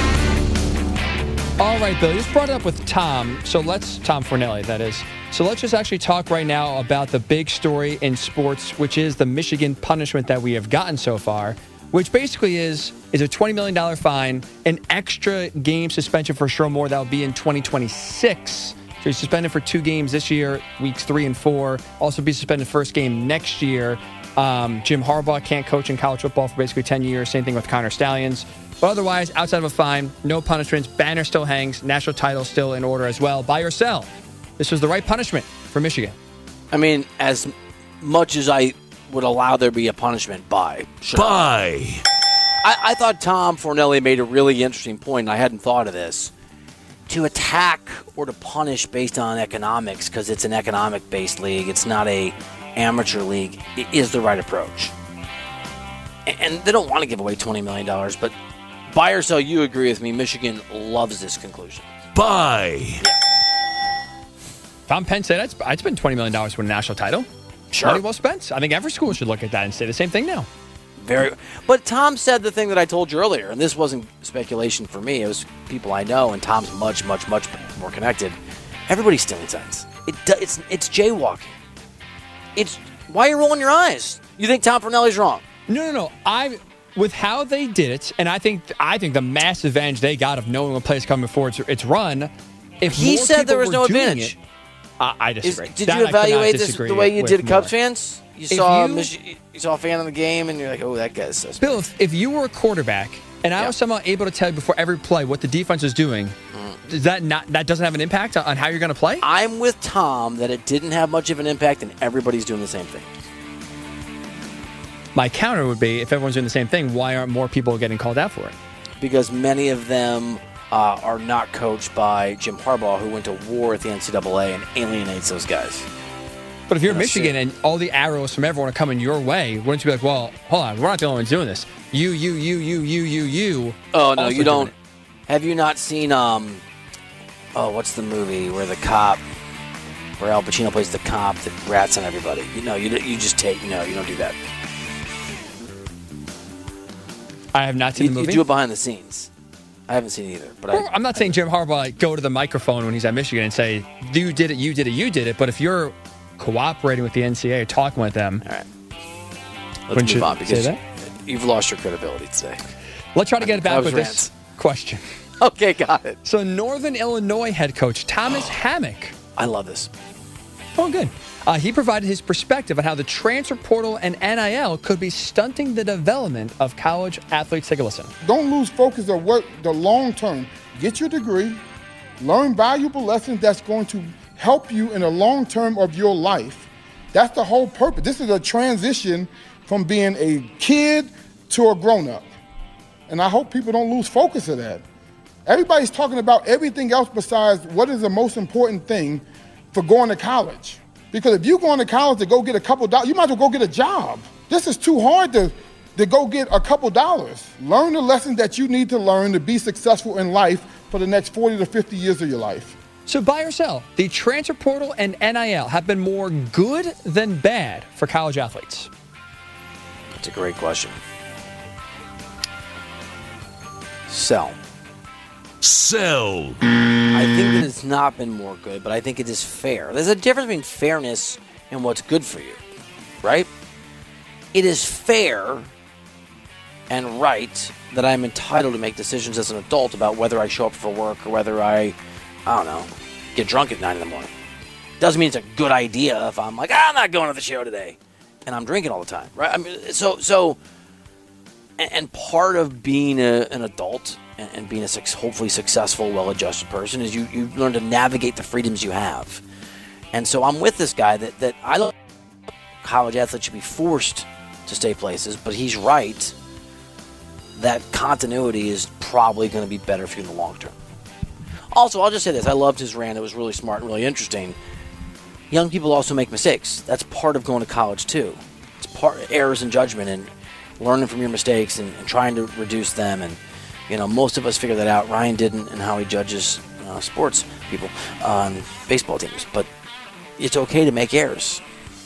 All right, Bill, you just brought it up with Tom. So let's, Tom Fornelli, that is. So let's just actually talk right now about the big story in sports, which is the Michigan punishment that we have gotten so far, which basically is is a twenty million dollars fine, an extra game suspension for Sherrell Moore that will be in twenty twenty-six. So he's suspended for two games this year, weeks three and four. Also be suspended first game next year. Um, Jim Harbaugh can't coach in college football for basically ten years. Same thing with Connor Stallions. But otherwise, outside of a fine, no punishments. Banner still hangs. National title still in order as well. Buy or sell. This was the right punishment for Michigan. I mean, as much as I would allow there be a punishment, buy. Sure. Buy. I, I thought Tom Fornelli made a really interesting point, and I hadn't thought of this. To attack or to punish based on economics, because it's an economic-based league, it's not a amateur league, it is the right approach. And, and they don't want to give away twenty million dollars, but buy or sell, you agree with me, Michigan loves this conclusion. Buy. If I'm Penn State, I'd, I'd spend twenty million dollars to win a national title. Sure. Money well spent. I think every school should look at that and say the same thing now. Very, but Tom said the thing that I told you earlier, and this wasn't speculation for me. It was people I know, and Tom's much, much, much more connected. Everybody's stealing signs. It, do- it's it's jaywalking. It's why are you rolling your eyes? You think Tom Fornelli's wrong? No, no, no. I with how they did it, and I think I think the massive advantage they got of knowing when plays coming forward, its, its run. If He more said people there was were no doing advantage. it- I, I Is, disagree. did That you I could not evaluate this disagree the way you with did more. Cubs fans? You saw you- Mich- you saw a fan of the game, and you're like, oh, that guy's suspect. Bill, if, if you were a quarterback and I Yeah. was somehow able to tell you before every play what the defense is doing, does that not that doesn't have an impact on, on how you're going to play? I'm with Tom that it didn't have much of an impact, and everybody's doing the same thing. My counter would be if everyone's doing the same thing, why aren't more people getting called out for it? Because many of them uh, are not coached by Jim Harbaugh, who went to war at the N C double A and alienates those guys. But if you're That's Michigan it. and all the arrows from everyone are coming your way, wouldn't you be like, well, hold on, we're not the only ones doing this. You, you, you, you, you, you, you. Oh, no, also you don't. doing Have you not seen, um, oh, what's the movie where the cop, where Al Pacino plays the cop that rats on everybody? You know, you, you just take, no, you don't do that. it. I have not seen You, the you movie. do it behind the scenes. I haven't seen it either. But Well, I, I'm not saying Jim Harbaugh like, go to the microphone when he's at Michigan and say, you did it, you did it, you did it. But if you're cooperating with the N C A A, talking with them, all right. Let's Wouldn't move you on say because that? you've lost your credibility today. let's try to get it That back was with this question. Okay, got it. So Northern Illinois head coach Thomas Hammock. I love this. Oh, good. Uh, he provided his perspective on how the transfer portal and N I L could be stunting the development of college athletes. Take a listen. Don't lose focus of what the long term. Get your degree, learn valuable lessons that's going to help you in the long term of your life. That's the whole purpose. This is a transition from being a kid to a grown-up. And I hope people don't lose focus of that. Everybody's talking about everything else besides what is the most important thing for going to college. Because if you're going to college to go get a couple dollars, you might as well go get a job. This is too hard to, to go get a couple dollars. Learn the lessons that you need to learn to be successful in life for the next forty to fifty years of your life. So buy or sell, the transfer portal and N I L have been more good than bad for college athletes. That's a great question. Sell. Sell. I think that it's not been more good, but I think it is fair. There's a difference between fairness and what's good for you, right? It is fair and right that I'm entitled to make decisions as an adult about whether I show up for work or whether I, I don't know, get drunk at nine in the morning. Doesn't mean it's a good idea if I'm like, ah, I'm not going to the show today, and I'm drinking all the time, right? I mean, so so, and, and part of being a, an adult and, and being a suc- hopefully successful, well-adjusted person is you you learn to navigate the freedoms you have, and so I'm with this guy that that I don't. College athletes should be forced to stay places, but he's right that continuity is probably going to be better for you in the long term. Also, I'll just say this. I loved his rant. It was really smart and really interesting. Young people also make mistakes. That's part of going to college, too. It's part errors in judgment and learning from your mistakes and, and trying to reduce them. And, you know, most of us figure that out. Ryan didn't in how he judges uh, sports people on um, baseball teams. But it's okay to make errors.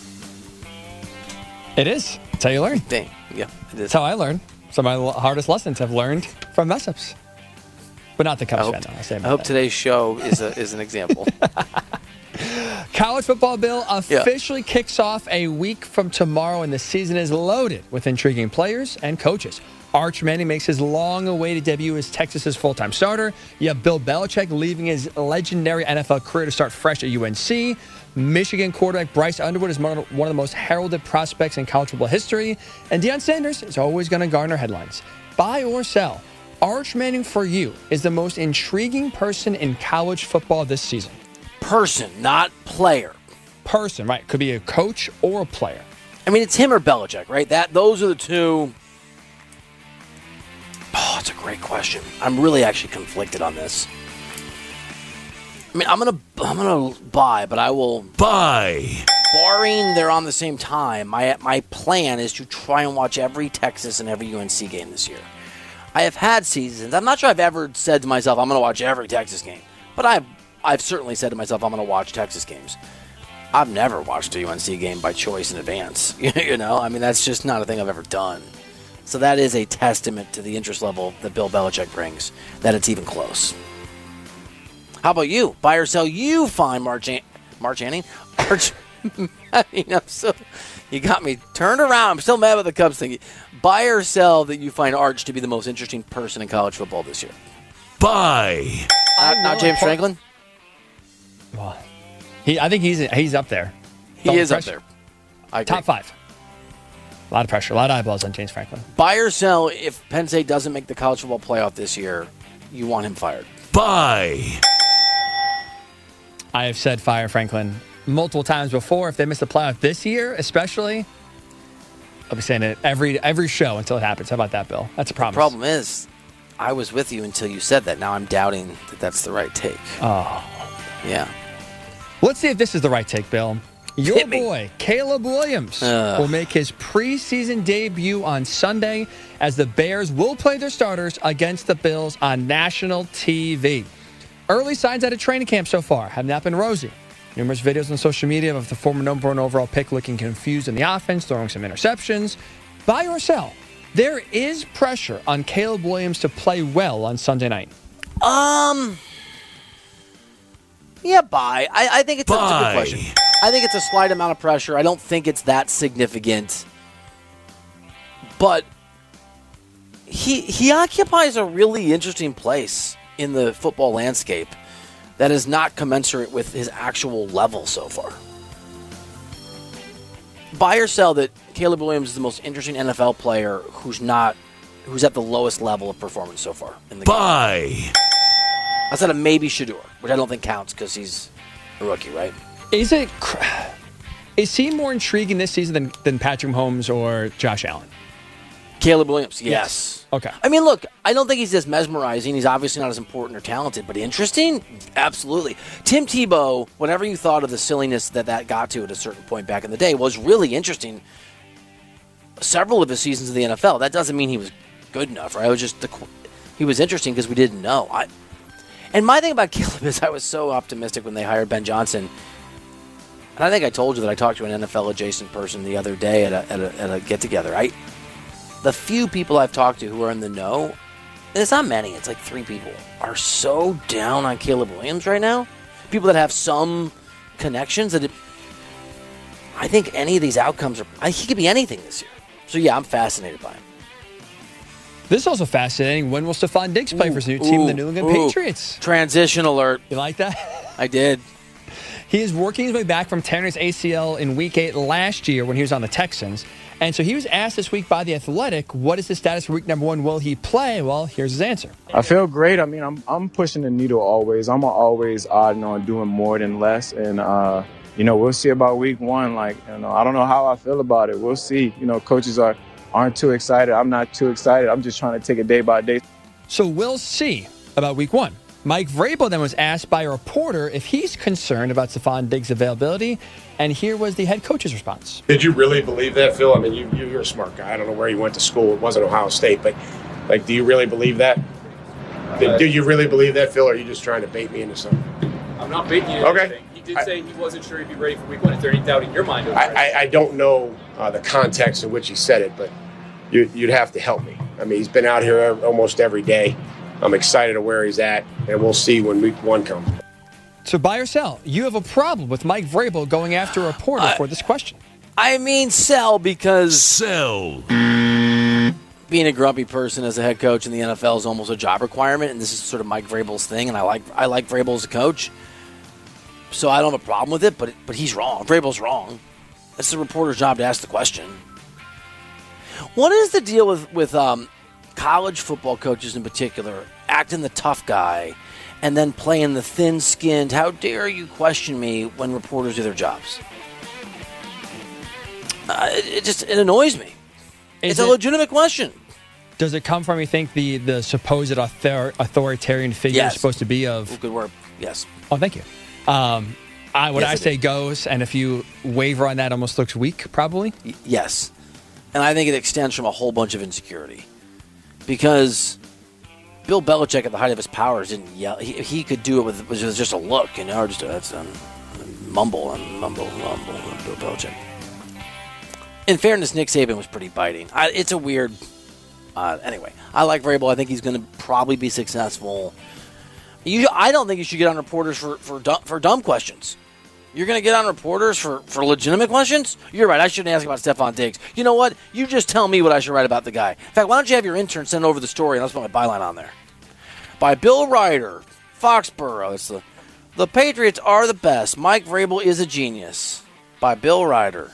It is. That's how you learn. Dang. Yeah, it is. That's how I learn. Some of my hardest lessons I've learned from mess-ups. But not the Cubs I hope, fan, though. I, say I about hope that. today's show is a, is an example. College football, Bill, officially yeah. kicks off a week from tomorrow, and the season is loaded with intriguing players and coaches. Arch Manning makes his long-awaited debut as Texas's full-time starter. You have Bill Belichick leaving his legendary N F L career to start fresh at U N C. Michigan quarterback Bryce Underwood is one of the most heralded prospects in college football history. And Deion Sanders is always going to garner headlines. Buy or sell, Arch Manning for you is the most intriguing person in college football this season. Person, not player. Person, right. Could be a coach or a player. I mean, it's him or Belichick, right? That Those are the two. Oh, it's a great question. I'm really actually conflicted on this. I mean, I'm gonna I'm gonna buy, but I will buy. Barring they're on the same time, my my plan is to try and watch every Texas and every U N C game this year. I have had seasons. I'm not sure I've ever said to myself, I'm going to watch every Texas game. But I've, I've certainly said to myself, I'm going to watch Texas games. I've never watched a U N C game by choice in advance. You know, I mean, that's just not a thing I've ever done. So that is a testament to the interest level that Bill Belichick brings, that it's even close. How about you? Buy or sell, you find March, An- March Anning? Arch, I mean, I'm so, you got me turned around. I'm still mad about the Cubs thing. Buy or sell that you find Arch to be the most interesting person in college football this year? Buy. Not, not James Franklin? Well, he, I think he's he's up there. He Double is pressure. up there. I agree. Top five. A lot of pressure, a lot of eyeballs on James Franklin. Buy or sell, if Penn State doesn't make the college football playoff this year, you want him fired? Buy. I have said fire Franklin multiple times before. If they miss the playoff this year, especially, I'll be saying it every every show until it happens. How about that, Bill? That's a promise. The problem is, I was with you until you said that. Now I'm doubting that that's the right take. Oh. Yeah. Let's see if this is the right take, Bill. Your Hit me. boy, Caleb Williams, Ugh. will make his preseason debut on Sunday as the Bears will play their starters against the Bills on national T V. Early signs out of training camp so far have not been rosy. Numerous videos on social media of the former number one overall pick looking confused in the offense, throwing some interceptions. Buy or sell? There is pressure on Caleb Williams to play well on Sunday night. Um, yeah, buy. I, I think it's a, it's a good Buy. question. I think it's a slight amount of pressure. I don't think it's that significant. But he he occupies a really interesting place in the football landscape that is not commensurate with his actual level so far. Buy or sell that Caleb Williams is the most interesting N F L player who's not who's at the lowest level of performance so far in the game. Buy. Outside of maybe Shedeur, which I don't think counts because he's a rookie, right? Is it? Is he more intriguing this season than, than Patrick Mahomes or Josh Allen? Caleb Williams, yes. Okay. I mean, look, I don't think he's as mesmerizing. He's obviously not as important or talented, but interesting? Absolutely. Tim Tebow, whatever you thought of the silliness that that got to at a certain point back in the day, was really interesting several of his seasons in the N F L. That doesn't mean he was good enough, right? It was just the, he was interesting because we didn't know. I, and my thing about Caleb is I was so optimistic when they hired Ben Johnson. And I think I told you that I talked to an N F L-adjacent person the other day at a, at a, at a get-together. I, the few people I've talked to who are in the know, and it's not many, it's like three people, are so down on Caleb Williams right now. People that have some connections that it, I think any of these outcomes are, I, he could be anything this year. So yeah, I'm fascinated by him. This is also fascinating. When will Stephon Diggs play for his new team, Ooh, the New England ooh. Patriots? Transition alert. You like that? I did. He is working his way back from tearing his A C L in Week eight last year when he was on the Texans. And so he was asked this week by The Athletic, what is the status for week number one? Will he play? Well, here's his answer. I feel great. I mean, I'm I'm pushing the needle always. I'm always odding on doing more than less. And, uh, you know, we'll see about week one. Like, you know, I don't know how I feel about it. We'll see. You know, coaches are, aren't too excited. I'm not too excited. I'm just trying to take it day by day. So we'll see about week one. Mike Vrabel then was asked by a reporter if he's concerned about Stephon Diggs' availability, and here was the head coach's response. Did you really believe that, Phil? I mean, you, you, you're a smart guy. I don't know where you went to school. It wasn't Ohio State, but, like, do you really believe that? Do, do you really believe that, Phil, or are you just trying to bait me into something? I'm not baiting you into Okay. anything. He did I- say he wasn't sure he'd be ready for week one. Is there any doubt in your mind? over it? I, I, I don't know uh, the context in which he said it, but you, you'd have to help me. I mean, he's been out here almost every day. I'm excited of where he's at, and we'll see when week one comes. So buy or sell? You have a problem with Mike Vrabel going after a reporter I- for this question. I mean, sell because Sell. being a grumpy person as a head coach in the N F L is almost a job requirement, and this is sort of Mike Vrabel's thing, and I like I like Vrabel as a coach, so I don't have a problem with it, but but he's wrong. Vrabel's wrong. It's the reporter's job to ask the question. What is the deal with, with um, college football coaches in particular acting the tough guy and then playing the thin-skinned, how dare you question me when reporters do their jobs? Uh, it, it just it annoys me. Is it's it- a legitimate question. Does it come from, you think, the, the supposed author, authoritarian figure Yes. is supposed to be of... Ooh, good work. Yes. Oh, thank you. Um, I, what Yes, I it say is. goes, and if you waver on that, almost looks weak, probably. Y- yes. And I think it extends from a whole bunch of insecurity. Because Bill Belichick, at the height of his powers, didn't yell. He, he could do it with, with just a look, you know, or just a, that's um, mumble and mumble, mumble, Bill Belichick. In fairness, Nick Saban was pretty biting. I, it's a weird... Uh, anyway, I like Vrabel. I think he's going to probably be successful. You, I don't think you should get on reporters for, for, dumb, for dumb questions. You're going to get on reporters for, for legitimate questions? You're right. I shouldn't ask about Stephon Diggs. You know what? You just tell me what I should write about the guy. In fact, why don't you have your intern send over the story and let's put my byline on there. By Bill Ryder, Foxborough. It's the, the Patriots are the best. Mike Vrabel is a genius. By Bill Ryder.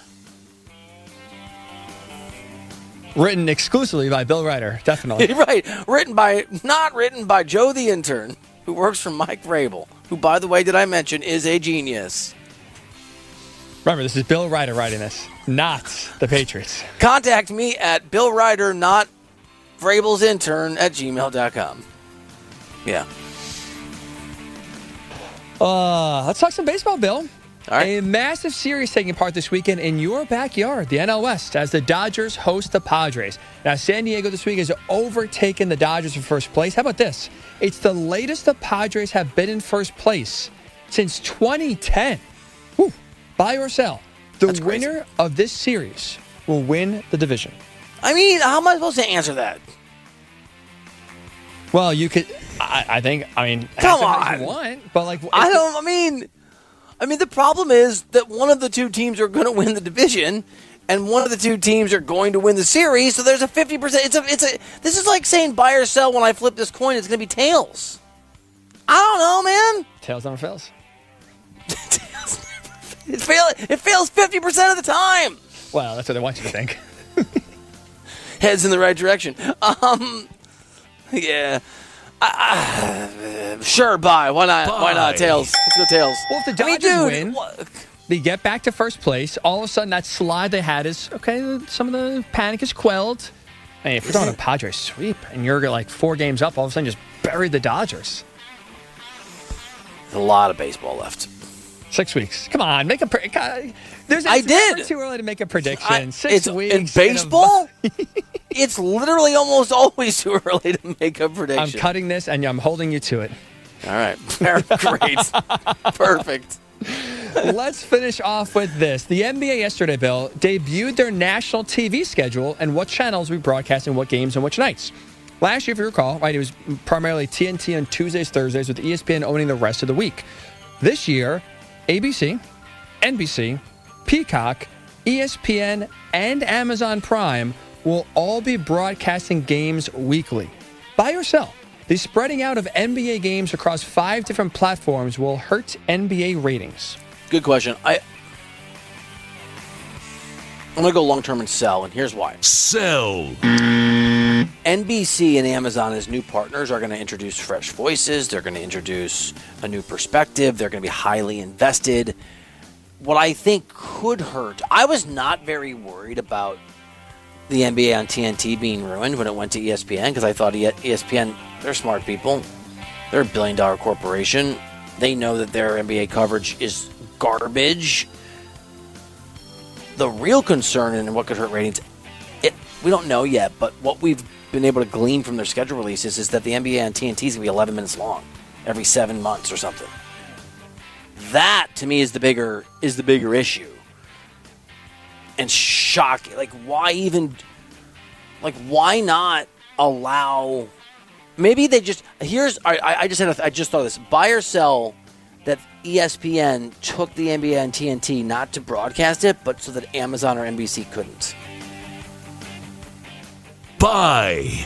Written exclusively by Bill Ryder, definitely. Right. Written by, not written by Joe the intern, who works for Mike Vrabel, who, by the way, did I mention, is a genius. Remember, this is Bill Ryder writing this, not the Patriots. Contact me at Bill Ryder, not Vrabel's intern, at gmail dot com. Yeah. Uh, let's talk some baseball, Bill. All right. A massive series taking part this weekend in your backyard, the N L West, as the Dodgers host the Padres. Now, San Diego this week has overtaken the Dodgers for first place. How about this? It's the latest the Padres have been in first place since twenty ten. Woo. Buy or sell. The That's crazy. winner of this series will win the division. I mean, how am I supposed to answer that? Well, you could. I, I think. I mean, Come answer how on. you want, but like, I don't. I mean, I mean, the problem is that one of the two teams are going to win the division, and one of the two teams are going to win the series. So there's a fifty percent. It's a. It's a. This is like saying buy or sell. When I flip this coin, it's going to be tails. I don't know, man. Tails never fails. It fail. It fails fifty percent of the time. Well, that's what they want you to think. Heads in the right direction. Um. Yeah. I, I, sure, buy. Why not? Buy. Why not? Tails. Let's go tails. Well, if the I mean, Dodgers dude, win, what- they get back to first place. All of a sudden, that slide they had is okay. Some of the panic is quelled. Hey, if we're talking a Padres sweep and you're like four games up, all of a sudden just buried the Dodgers. There's a lot of baseball left. Six weeks. Come on, make a. Pre- God, there's. I it's did. never too early to make a prediction. I- Six it's, weeks in a- baseball. It's literally almost always too early to make a prediction. I'm cutting this and I'm holding you to it. All right. Great. Perfect. Let's finish off with this. The N B A yesterday, Bill, debuted their national T V schedule and what channels we broadcast and what games and which nights. Last year, if you recall, right, it was primarily T N T on Tuesdays, Thursdays, with E S P N owning the rest of the week. This year, A B C, N B C, Peacock, E S P N, and Amazon Prime will all be broadcasting games weekly. Buy or sell. The spreading out of N B A games across five different platforms will hurt N B A ratings. Good question. I, I'm going to go long-term and sell, and here's why. Sell. N B C and Amazon as new partners are going to introduce fresh voices. They're going to introduce a new perspective. They're going to be highly invested. What I think could hurt, I was not very worried about the N B A on T N T being ruined when it went to E S P N because I thought E S P N, they're smart people. They're a billion-dollar corporation. They know that their N B A coverage is garbage. The real concern and what could hurt ratings, it, we don't know yet, but what we've been able to glean from their schedule releases is that the N B A on T N T is going to be eleven minutes long every seven months or something. That, to me, is the bigger is the bigger issue. And shocking. Like, why even... Like, why not allow... Maybe they just... Here's... I, I just had a, I just thought of this. Buy or sell that E S P N took the N B A on T N T not to broadcast it, but so that Amazon or N B C couldn't. Buy.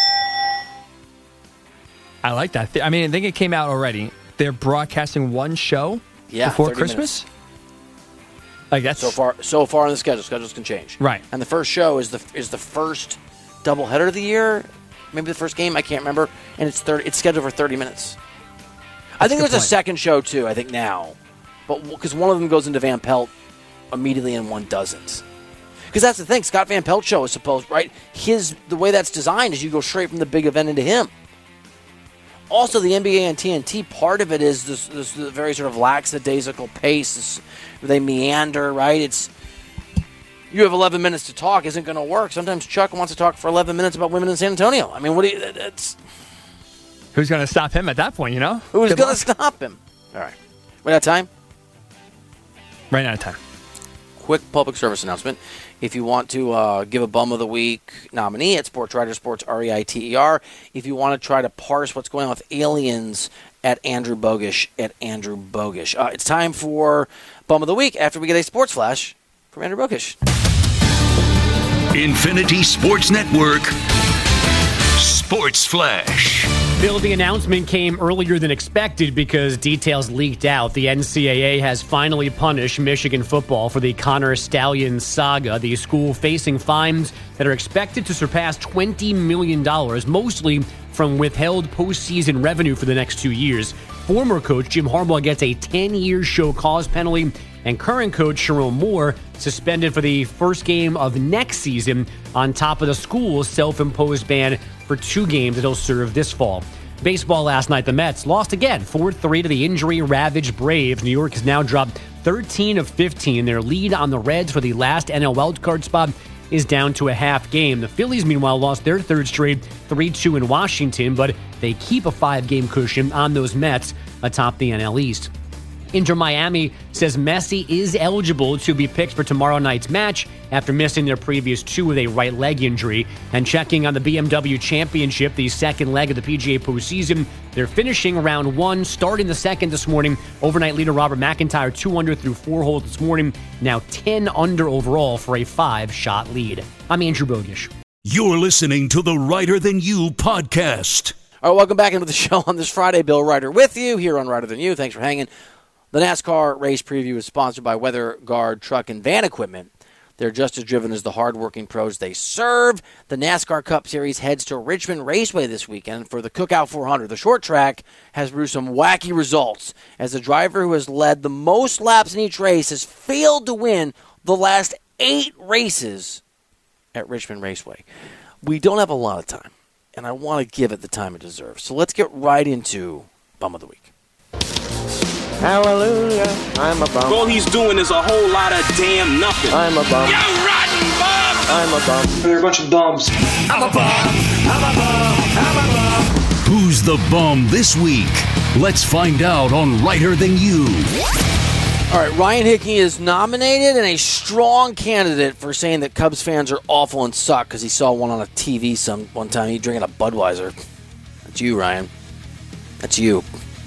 I like that. I mean, I think it came out already. They're broadcasting one show Yeah, before thirty Christmas. minutes. Like that's So far, so far on the schedule. Schedules can change. Right. And the first show is the is the first doubleheader of the year. Maybe the first game. I can't remember. And it's thirty. It's scheduled for thirty minutes. I think a good there's a point. second show too. I think now, but because one of them goes into Van Pelt immediately and one doesn't. Because that's the thing. Scott Van Pelt show is supposed right. His the way that's designed is you go straight from the big event into him. Also, the N B A and T N T, part of it is this, this very sort of lackadaisical pace. This, they meander, right? It's you have eleven minutes to talk isn't going to work. Sometimes Chuck wants to talk for eleven minutes about women in San Antonio. I mean, what do you... It's, who's going to stop him at that point, you know? who's Good going luck. to stop him? All right. We got time? Ran out of time. Quick public service announcement. If you want to uh, give a Bum of the Week nominee at Sports Writer Sports, R E I T E R. If you want to try to parse what's going on with aliens, at Andrew Bogish, at Andrew Bogish. Uh, it's time for Bum of the Week after we get a sports flash from Andrew Bogish. Infinity Sports Network. Sports Flash. Bill, the announcement came earlier than expected because details leaked out. The N C double A has finally punished Michigan football for the Connor Stallions saga, the school facing fines that are expected to surpass twenty million dollars, mostly from withheld postseason revenue for the next two years. Former coach Jim Harbaugh gets a ten-year show cause penalty, and current coach Sharon Moore suspended for the first game of next season on top of the school's self-imposed ban for two games that he'll serve this fall. Baseball last night, the Mets lost again, four three to the injury-ravaged Braves. New York has now dropped thirteen of fifteen. Their lead on the Reds for the last N L wildcard spot is down to a half game. The Phillies, meanwhile, lost their third straight, three two in Washington, but they keep a five-game cushion on those Mets atop the N L East. Inter Miami says Messi is eligible to be picked for tomorrow night's match after missing their previous two with a right leg injury. And checking on the B M W Championship, the second leg of the P G A postseason, they're finishing round one, starting the second this morning. Overnight leader Robert McIntyre two under through four holes this morning, now ten under overall for a five-shot lead. I'm Andrew Bogish. You're listening to the Writer Than You podcast. All right, welcome back into the show on this Friday. Bill Ryder with you here on Writer Than You. Thanks for hanging. The NASCAR race preview is sponsored by Weather Guard Truck and Van Equipment. They're just as driven as the hardworking pros they serve. The NASCAR Cup Series heads to Richmond Raceway this weekend for the Cookout four hundred. The short track has produced some wacky results as the driver who has led the most laps in each race has failed to win the last eight races at Richmond Raceway. We don't have a lot of time, and I want to give it the time it deserves. So let's get right into Bum of the Week. Hallelujah, I'm a bum. All he's doing is a whole lot of damn nothing. I'm a bum. You rotten bum! I'm a bum. They're a bunch of bums. I'm a bum. I'm a bum. I'm a bum. Who's the bum this week? Let's find out on Writer Than You. All right, Ryan Hickey is nominated and a strong candidate for saying that Cubs fans are awful and suck because he saw one on a T V some one time. He drinking a Budweiser. That's you, Ryan. That's you.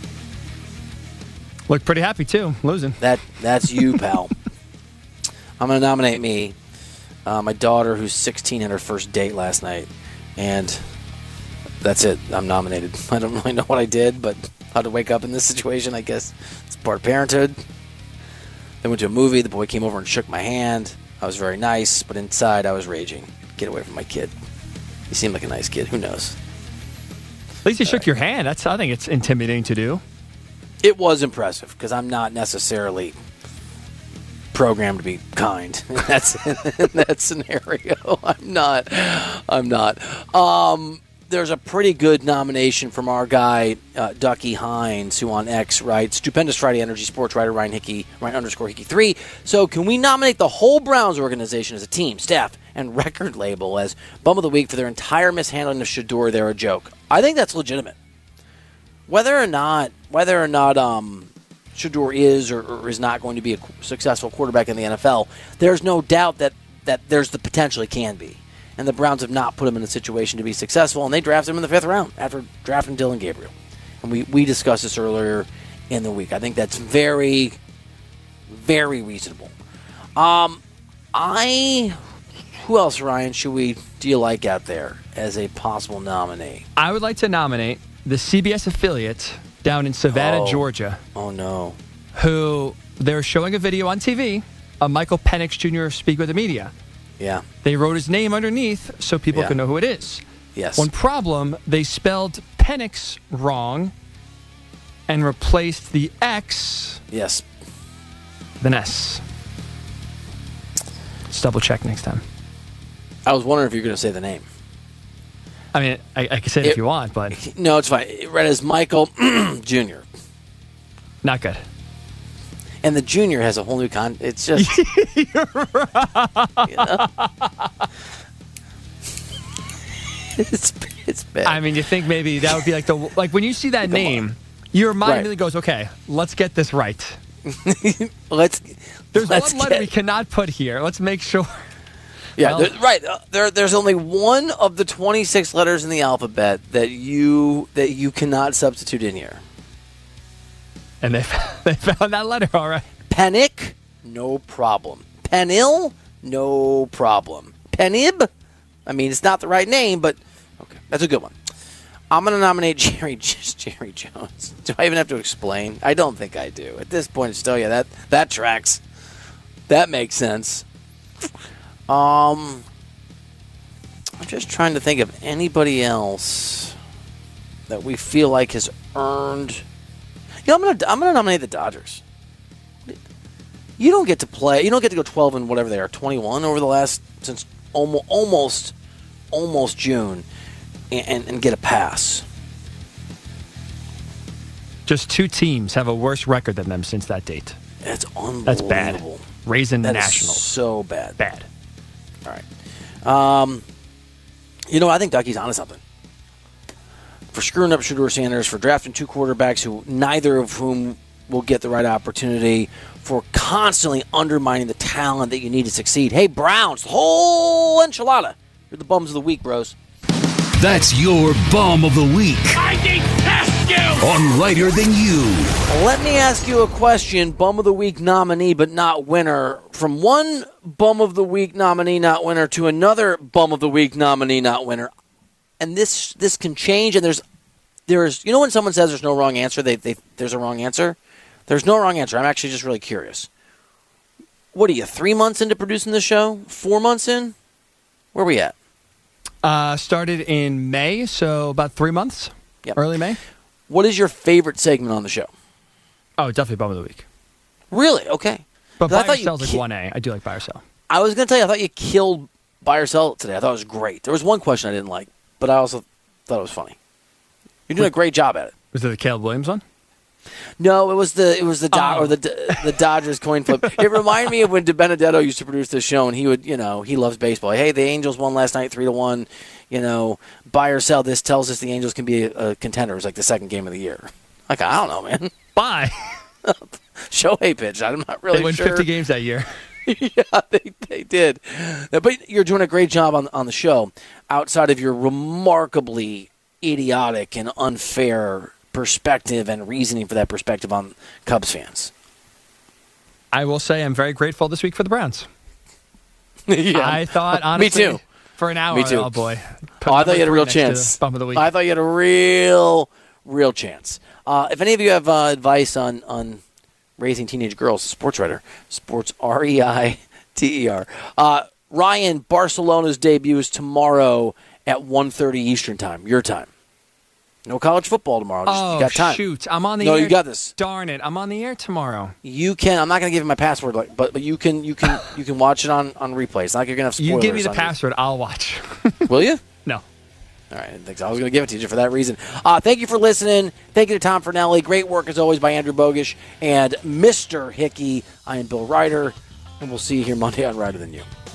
Looked pretty happy, too, losing. That That's you, pal. I'm going to nominate me. Uh, my daughter, who's sixteen, had her first date last night. And that's it. I'm nominated. I don't really know what I did, but how to wake up in this situation, I guess. It's part of parenthood. Then went to a movie. The boy came over and shook my hand. I was very nice, but inside I was raging. Get away from my kid. He seemed like a nice kid. Who knows? At least he shook your hand. That's I think it's intimidating to do. It was impressive because I'm not necessarily programmed to be kind in that, in that scenario. I'm not. I'm not. Um, there's a pretty good nomination from our guy, uh, Ducky Hines, who on X writes, Stupendous Friday Energy Sports writer Ryan Hickey, Ryan underscore Hickey three. So can we nominate the whole Browns organization as a team, staff, and record label as Bum of the Week for their entire mishandling of Shedeur? They're a joke. I think that's legitimate. Whether or not, whether or not um, Shedeur is or, or is not going to be a successful quarterback in the N F L, there's no doubt that, that there's the potential he can be. And the Browns have not put him in a situation to be successful, and they drafted him in the fifth round after drafting Dylan Gabriel. And we, we discussed this earlier in the week. I think that's very, very reasonable. Um, I, who else, Ryan, should we do you like out there as a possible nominee? I would like to nominate the C B S affiliate down in Savannah, oh. Georgia. Oh, no. Who, they're showing a video on T V of Michael Penix Junior speak with the media. Yeah. They wrote his name underneath so people yeah. can know who it is. Yes. One problem, they spelled Penix wrong and replaced the X yes. with an S. Let's double check next time. I was wondering if you were going to say the name. I mean, I, I can say it, it if you want, but... No, it's fine. It read as Michael Junior Not good. And the Junior has a whole new con... It's just... You're right. You know? it's, it's bad. I mean, you think maybe that would be like the... Like, when you see that name, on. your mind right. really goes, okay, let's get this right. let's There's let's one letter get... we cannot put here. Let's make sure... Yeah, well, there, right. Uh, there, there's only one of the twenty-six letters in the alphabet that you that you cannot substitute in here. And they they found that letter, all right. Penic, no problem. Penil, no problem. Penib, I mean, it's not the right name, but okay, that's a good one. I'm going to nominate Jerry Jerry Jones. Do I even have to explain? I don't think I do. At this point, still, yeah, that that tracks. That makes sense. Um, I'm just trying to think of anybody else that we feel like has earned. You know, I'm gonna I'm gonna nominate the Dodgers. You don't get to play. You don't get to go twelve and whatever they are, twenty-one over the last since almost almost almost June, and, and, and get a pass. Just two teams have a worse record than them since that date. That's unbelievable. That's bad. Raising that Nationals. Is so bad. Bad. All right. Um, you know, I think Ducky's onto something. For screwing up Shedeur Sanders, for drafting two quarterbacks who neither of whom will get the right opportunity, for constantly undermining the talent that you need to succeed. Hey, Browns, the whole enchilada. You're the bums of the week, bros. That's your Bum of the Week. I detest you! On Righter Than You. Let me ask you a question, Bum of the Week nominee but not winner. From one Bum of the Week nominee not winner to another Bum of the Week nominee not winner. And this this can change, and there's, there's you know when someone says there's no wrong answer, they, they there's a wrong answer? There's no wrong answer. I'm actually just really curious. What are you, three months into producing the show? Four months in? Where are we at? Uh, started in May, so about three months. Yep. Early May. What is your favorite segment on the show? Oh, definitely Bum of the Week. Really? Okay. But I Buy or thought you Sell's like ki- one A. I do like Buy or Sell. I was going to tell you, I thought you killed Buy or Sell today. I thought it was great. There was one question I didn't like, but I also thought it was funny. You're doing a great job at it. Was it the Caleb Williams one? No, it was the it was the Do- Oh. or the the Dodgers coin flip. It reminded me of when DiBenedetto used to produce this show, and he would, you know, he loves baseball. Hey, the Angels won last night, three to one. You know, buy or sell. This tells us the Angels can be a, a contender. It was like the second game of the year. Like, I don't know, man. Buy. Shohei pitched. I'm not really They won sure. fifty games that year. Yeah, they they did. But you're doing a great job on on the show. Outside of your remarkably idiotic and unfair perspective and reasoning for that perspective on Cubs fans. I will say I'm very grateful this week for the Browns. Yeah. I thought, honestly, Me too. for an hour, Me too. oh boy. Oh, I thought you had a real Next to the chance. Bum of the Week. I thought you had a real, real chance. Uh, if any of you have uh, advice on, on raising teenage girls, sports writer, sports R E I T E R. Uh, Ryan, Barcelona's debut is tomorrow at one thirty Eastern time, your time. No college football tomorrow. Just, oh, you got time. shoot. I'm on the no, air. you got this. Darn it. I'm on the air tomorrow. You can. I'm not going to give you my password, like, but but you can you can you can watch it on, on replay. It's not like you're going to have spoilers. You give me the on password, I'll watch. Your, will you? No. All right. I, think so. I was going to give it to you for that reason. Uh, thank you for listening. Thank you to Tom Fernelli. Great work as always by Andrew Bogish and Mister Hickey. I am Bill Ryder, and we'll see you here Monday on Righter Than You.